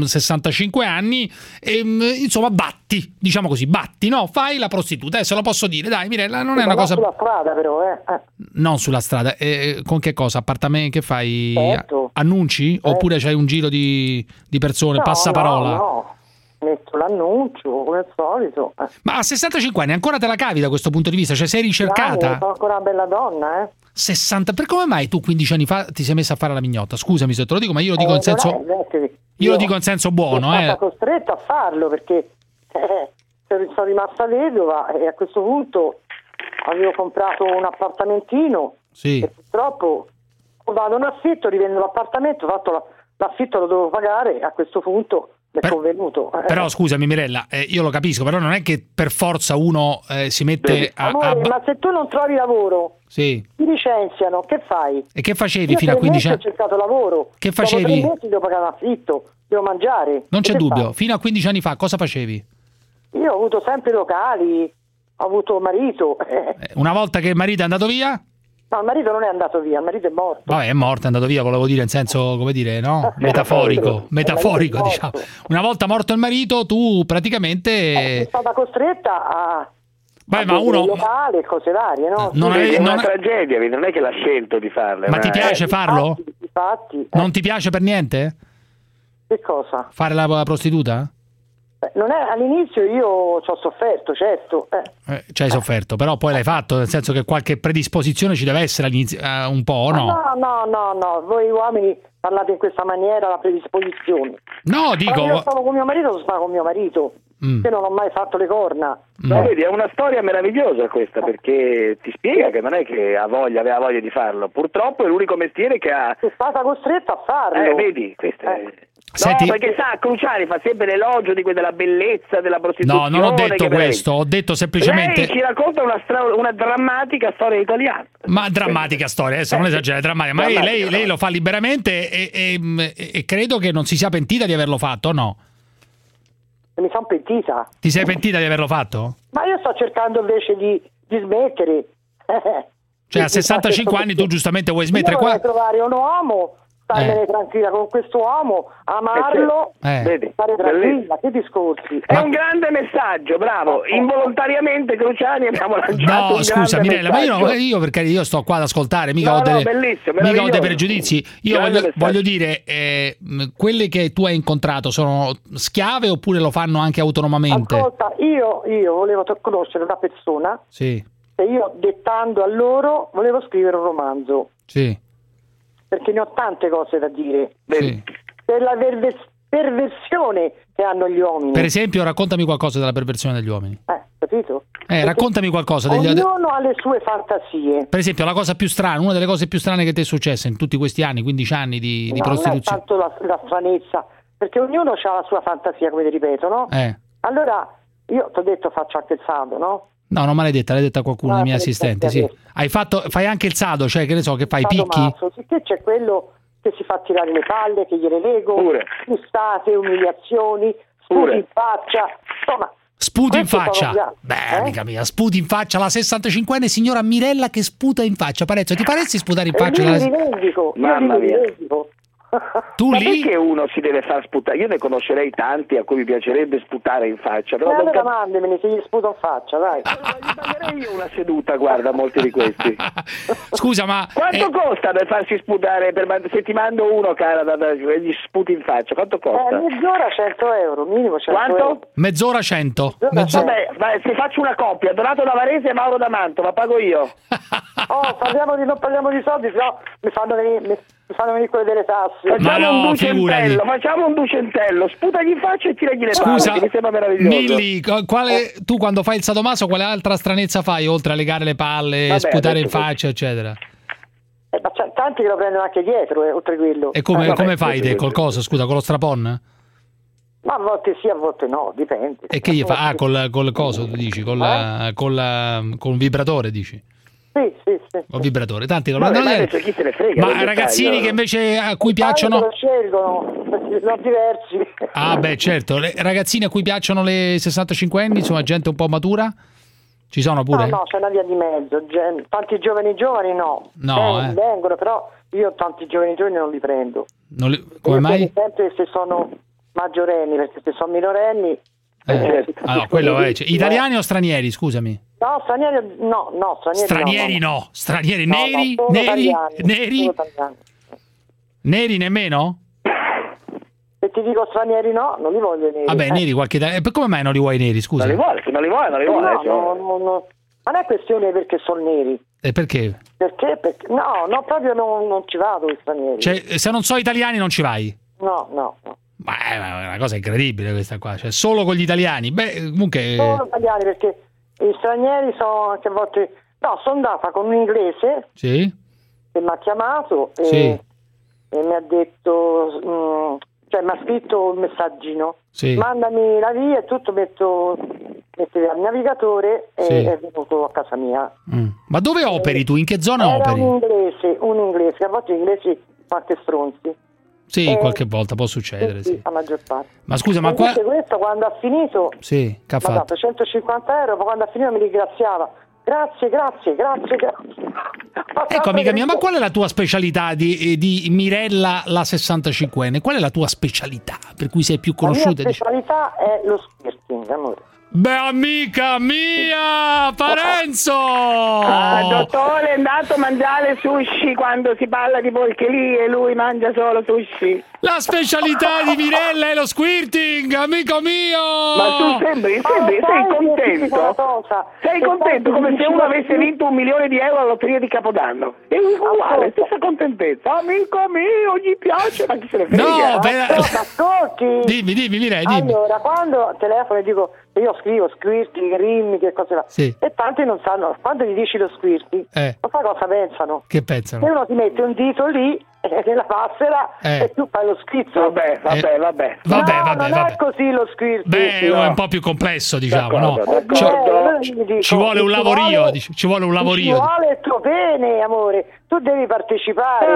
65 anni, insomma, diciamo così, no? Fai la prostituta, adesso lo posso dire, dai Mirella, non è una cosa... sulla strada però, Non sulla strada, con che cosa? Appartamento, che fai? Certo. Annunci? Oppure c'hai un giro di persone, passaparola? No. Metto l'annuncio come al solito. Ma a 65 anni ancora te la cavi da questo punto di vista? Cioè sei ricercata? Sono ancora una bella donna, 60, per come mai tu 15 anni fa ti sei messa a fare la mignotta? Scusami se te lo dico, ma io lo dico in senso... Io lo dico in senso buono, sono stata costretta a farlo perché sono rimasta vedova e a questo punto avevo comprato un appartamentino e purtroppo vado in affitto, rivendo l'appartamento, fatto l'affitto lo dovevo pagare, a questo punto mi è convenuto. Però scusami Mirella, io lo capisco, però non è che per forza uno si mette Amore, ma se tu non trovi lavoro, ti licenziano, che fai? E che facevi fino a 15 anni? Ho cercato lavoro. Che facevi? Dopo 3 mesi devo pagare l'affitto, devo mangiare. Non c'è dubbio, fino a 15 anni fa cosa facevi? Io ho avuto sempre locali, ho avuto marito. Una volta che il marito è andato via? No, il marito non è andato via, il marito è morto. Vabbè, è morto, è andato via, volevo dire in senso, come dire, no? Metaforico, diciamo. Una volta morto il marito, tu praticamente... Sono stata costretta a... ma uno... locale, cose varie, no? È una tragedia, non è che l'ha scelto di farle. Ma ti piace farlo? Infatti. Non ti piace per niente? Che cosa? Fare la prostituta? Non è, all'inizio io ci ho sofferto, certo. Ci hai sofferto, però poi l'hai fatto, nel senso che qualche predisposizione ci deve essere all'inizio, un po', o no? No, voi uomini parlate in questa maniera, la predisposizione. No, dico... Quando io stavo con mio marito, sono stato con mio marito. Io non ho mai fatto le corna. Ma vedi, è una storia meravigliosa questa, perché ti spiega che non è che aveva voglia di farlo. Purtroppo è l'unico mestiere che ha... Sono stata costretta a farlo. Vedi, questo è... No, perché Cruciani fa sempre l'elogio della bellezza della prostituzione. No, non ho detto questo, ho detto semplicemente... Lei ci racconta una drammatica storia italiana. Ma drammatica storia, adesso non esagerare, drammatica. Ma lei lo fa liberamente e credo che non si sia pentita di averlo fatto, o no? Mi sono pentita. Ti sei pentita di averlo fatto? Ma io sto cercando invece di smettere. Cioè a 65 anni tu giustamente vuoi smettere qua? Vorrei trovare un uomo starmene tranquilla con questo uomo, amarlo, Vedi, stare tranquilla, che discorsi. È un grande messaggio, bravo. Involontariamente, Cruciani, abbiamo lanciato un scusa grande Mirella, ma messaggio. io perché io sto qua ad ascoltare, mica ho dei pregiudizi. Io voglio dire, quelle che tu hai incontrato sono schiave oppure lo fanno anche autonomamente? Ascolta, io volevo conoscere una persona. Sì. E io, dettando a loro, volevo scrivere un romanzo. Sì. Perché ne ho tante cose da dire. Sì. Per la perversione che hanno gli uomini. Per esempio, raccontami qualcosa della perversione degli uomini. Capito? Raccontami qualcosa degli ognuno ha le sue fantasie. Per esempio, la cosa più strana, una delle cose più strane che ti è successa in tutti questi anni, 15 anni di prostituzione. Non è tanto la stranezza, perché ognuno ha la sua fantasia, come ti ripeto, no? Allora, io ti ho detto faccio anche il sado, no? No, non me l'hai detta, l'hai detta a qualcuno dei miei assistenti, sì. Fai anche il sado, cioè che ne so, che fai picchi? Che c'è quello che si fa tirare le palle, che gliele lego, frustate, umiliazioni, sputi in faccia, insomma. Sputi in faccia? Beh, amica mia, sputi in faccia la 65enne signora Mirella che sputa in faccia. Parenzo, ti faresti sputare in faccia? Io li rivendico, Mamma mia. Tu ma lì? Perché uno si deve far sputare? Io ne conoscerei tanti a cui mi piacerebbe sputare in faccia. Però allora mandamene se gli sputo in faccia, dai. Gli pagherei io una seduta, guarda, molti di questi. Scusa, ma quanto costa per farsi sputare? Se ti mando uno, cara, gli sputi in faccia, quanto costa? Mezz'ora 100 euro, minimo 100 quanto? euro. Mezz'ora 100. Vabbè, se faccio una coppia, Donato da Varese e Mauro da Mantova, pago io. Non parliamo di soldi, no, mi fanno venire quelle delle tasse. Facciamo un ducentello, sputagli in faccia e tiragli le Scusa, palle, mi sembra meraviglioso. Milli, tu quando fai il sadomaso quale altra stranezza fai oltre a legare le palle, sputare in faccia, eccetera? Ma c'è tanti che lo prendono anche dietro, oltre quello. E come fai te? Col coso, scusa, con lo strapon? Ma a volte sì, a volte no, dipende. E che gli fa? Col coso, tu dici? Con un vibratore, dici? Sì. Con vibratore, tanti lo prendono. Chi se ne frega, ma ragazzini che invece a cui piacciono. Lo scelgono, sono diversi. Ah, beh, certo. Ragazzini a cui piacciono le 65 anni, insomma, gente un po' matura. Ci sono pure? No, c'è una via di mezzo. Tanti giovani no. Vengono, però io tanti giovani non li prendo. Come mai? Sempre se sono maggiorenni, perché se sono minorenni. Quello è. Italiani o stranieri, scusami? No, stranieri no. Stranieri no. Stranieri neri? Neri nemmeno? Se ti dico stranieri no, non li voglio neri. Vabbè, neri qualche italiano. Come mai non li vuoi neri, scusa? Non li vuole. No. Ma non è questione perché sono neri. E perché? Perché? No, proprio non ci vado i stranieri. Cioè, se non so italiani non ci vai? No. Ma è una cosa incredibile questa qua, cioè solo con gli italiani. Beh, comunque. Solo italiani, perché gli stranieri sono anche a volte. No, sono andata con un inglese. Sì. Che mi ha chiamato e mi ha detto. Cioè mi ha scritto un messaggino. Sì. Mandami la via e tutto, metti al navigatore e è venuto a casa mia. Ma dove operi tu? In che zona operi? Un inglese, a volte gli inglesi sono anche stronzi. Sì, qualche volta può succedere, sì. La maggior parte. Ma scusa, ma qua... questo quando ha finito... Sì, che ha fatto? Mi ha dato 150 euro, ma quando ha finito mi ringraziava. Grazie. Ecco, amica mia, ma qual è la tua specialità di Mirella la 65enne? Qual è la tua specialità per cui sei più conosciuta? La mia specialità è lo squirting, amore. Beh, amica mia, Parenzo! Dottore, è andato a mangiare sushi quando si parla di porcherie, lui mangia solo sushi. La specialità di Mirella è lo squirting, amico mio! Ma tu sei contento? Sei contento come se uno avesse vinto 1 milione di euro alla lotteria di Capodanno. È uguale, stessa contentezza. Amico mio, gli piace, ma chi se ne frega? No, ascolti! Dimmi, Mirella, dimmi. Allora, quando telefono e dico... Io scrivo squirting, rimmi, che cose va. Sì. E tanti non sanno, quando gli dici lo squirting, ma sai cosa pensano? Che pensano? Se uno ti mette un dito lì nella passera e tu fai lo schizzo. Vabbè. Non è così lo squirting. Beh, è un po' più complesso, diciamo, no? Ci vuole un lavorio, ci vuole un lavorio. Ci vuole il tuo pene, amore. Tu devi partecipare.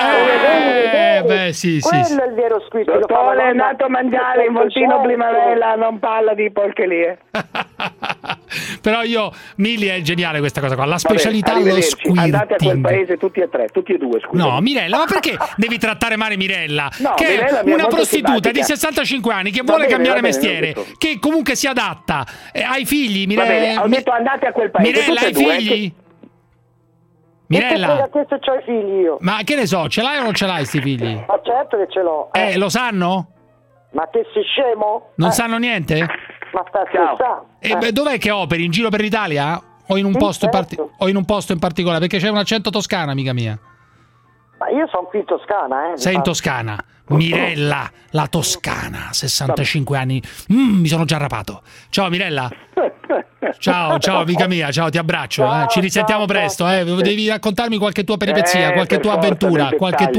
Sì. Quello è il vero squirting. Dottore, è andato a mangiare in Voltino Primavera, non parla di porcherie. Però Mili è geniale questa cosa qua. La specialità lo squirting. Andate a quel paese tutti e due, scusa. No, Mirella, ma perché devi trattare male Mirella? No, che Mirella è una prostituta di 65 anni che vuole cambiare mestiere, che comunque si adatta. Hai figli, Mirella? Ho detto andate a quel paese. Mirella, hai figli? Mirella, che se c'ho i figli io. Ma che ne so, ce l'hai o non ce l'hai sti figli? Ma certo che ce l'ho. Lo sanno? Ma che sei scemo? Non sanno niente? Ma sta scherzando. Dov'è che operi? In giro per l'Italia? O in un posto in particolare? Perché c'è un accento toscano, amica mia. Ma io sono qui in Toscana, Sei in Toscana. Mirella, la Toscana, 65 anni. Mi sono già rapato. Ciao Mirella. Ciao amica mia, ciao, ti abbraccio. Ci risentiamo presto. Devi raccontarmi qualche tua peripezia, qualche tua avventura.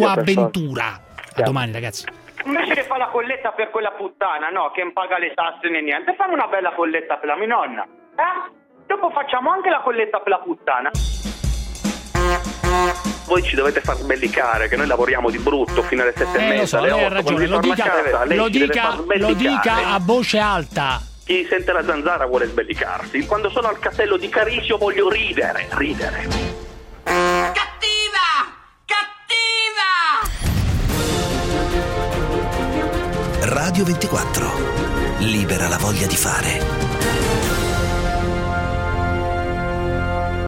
A domani, ragazzi. Invece che fa la colletta per quella puttana, no, che non paga le tasse né niente, fammi una bella colletta per la mia nonna. Dopo facciamo anche la colletta per la puttana. Voi ci dovete far sbellicare, che noi lavoriamo di brutto fino alle 7:30. Lo so, lei ha ragione, lo dica a voce alta. Chi sente la zanzara vuole sbellicarsi. Quando sono al castello di Carisio voglio ridere. Radio 24. Libera la voglia di fare.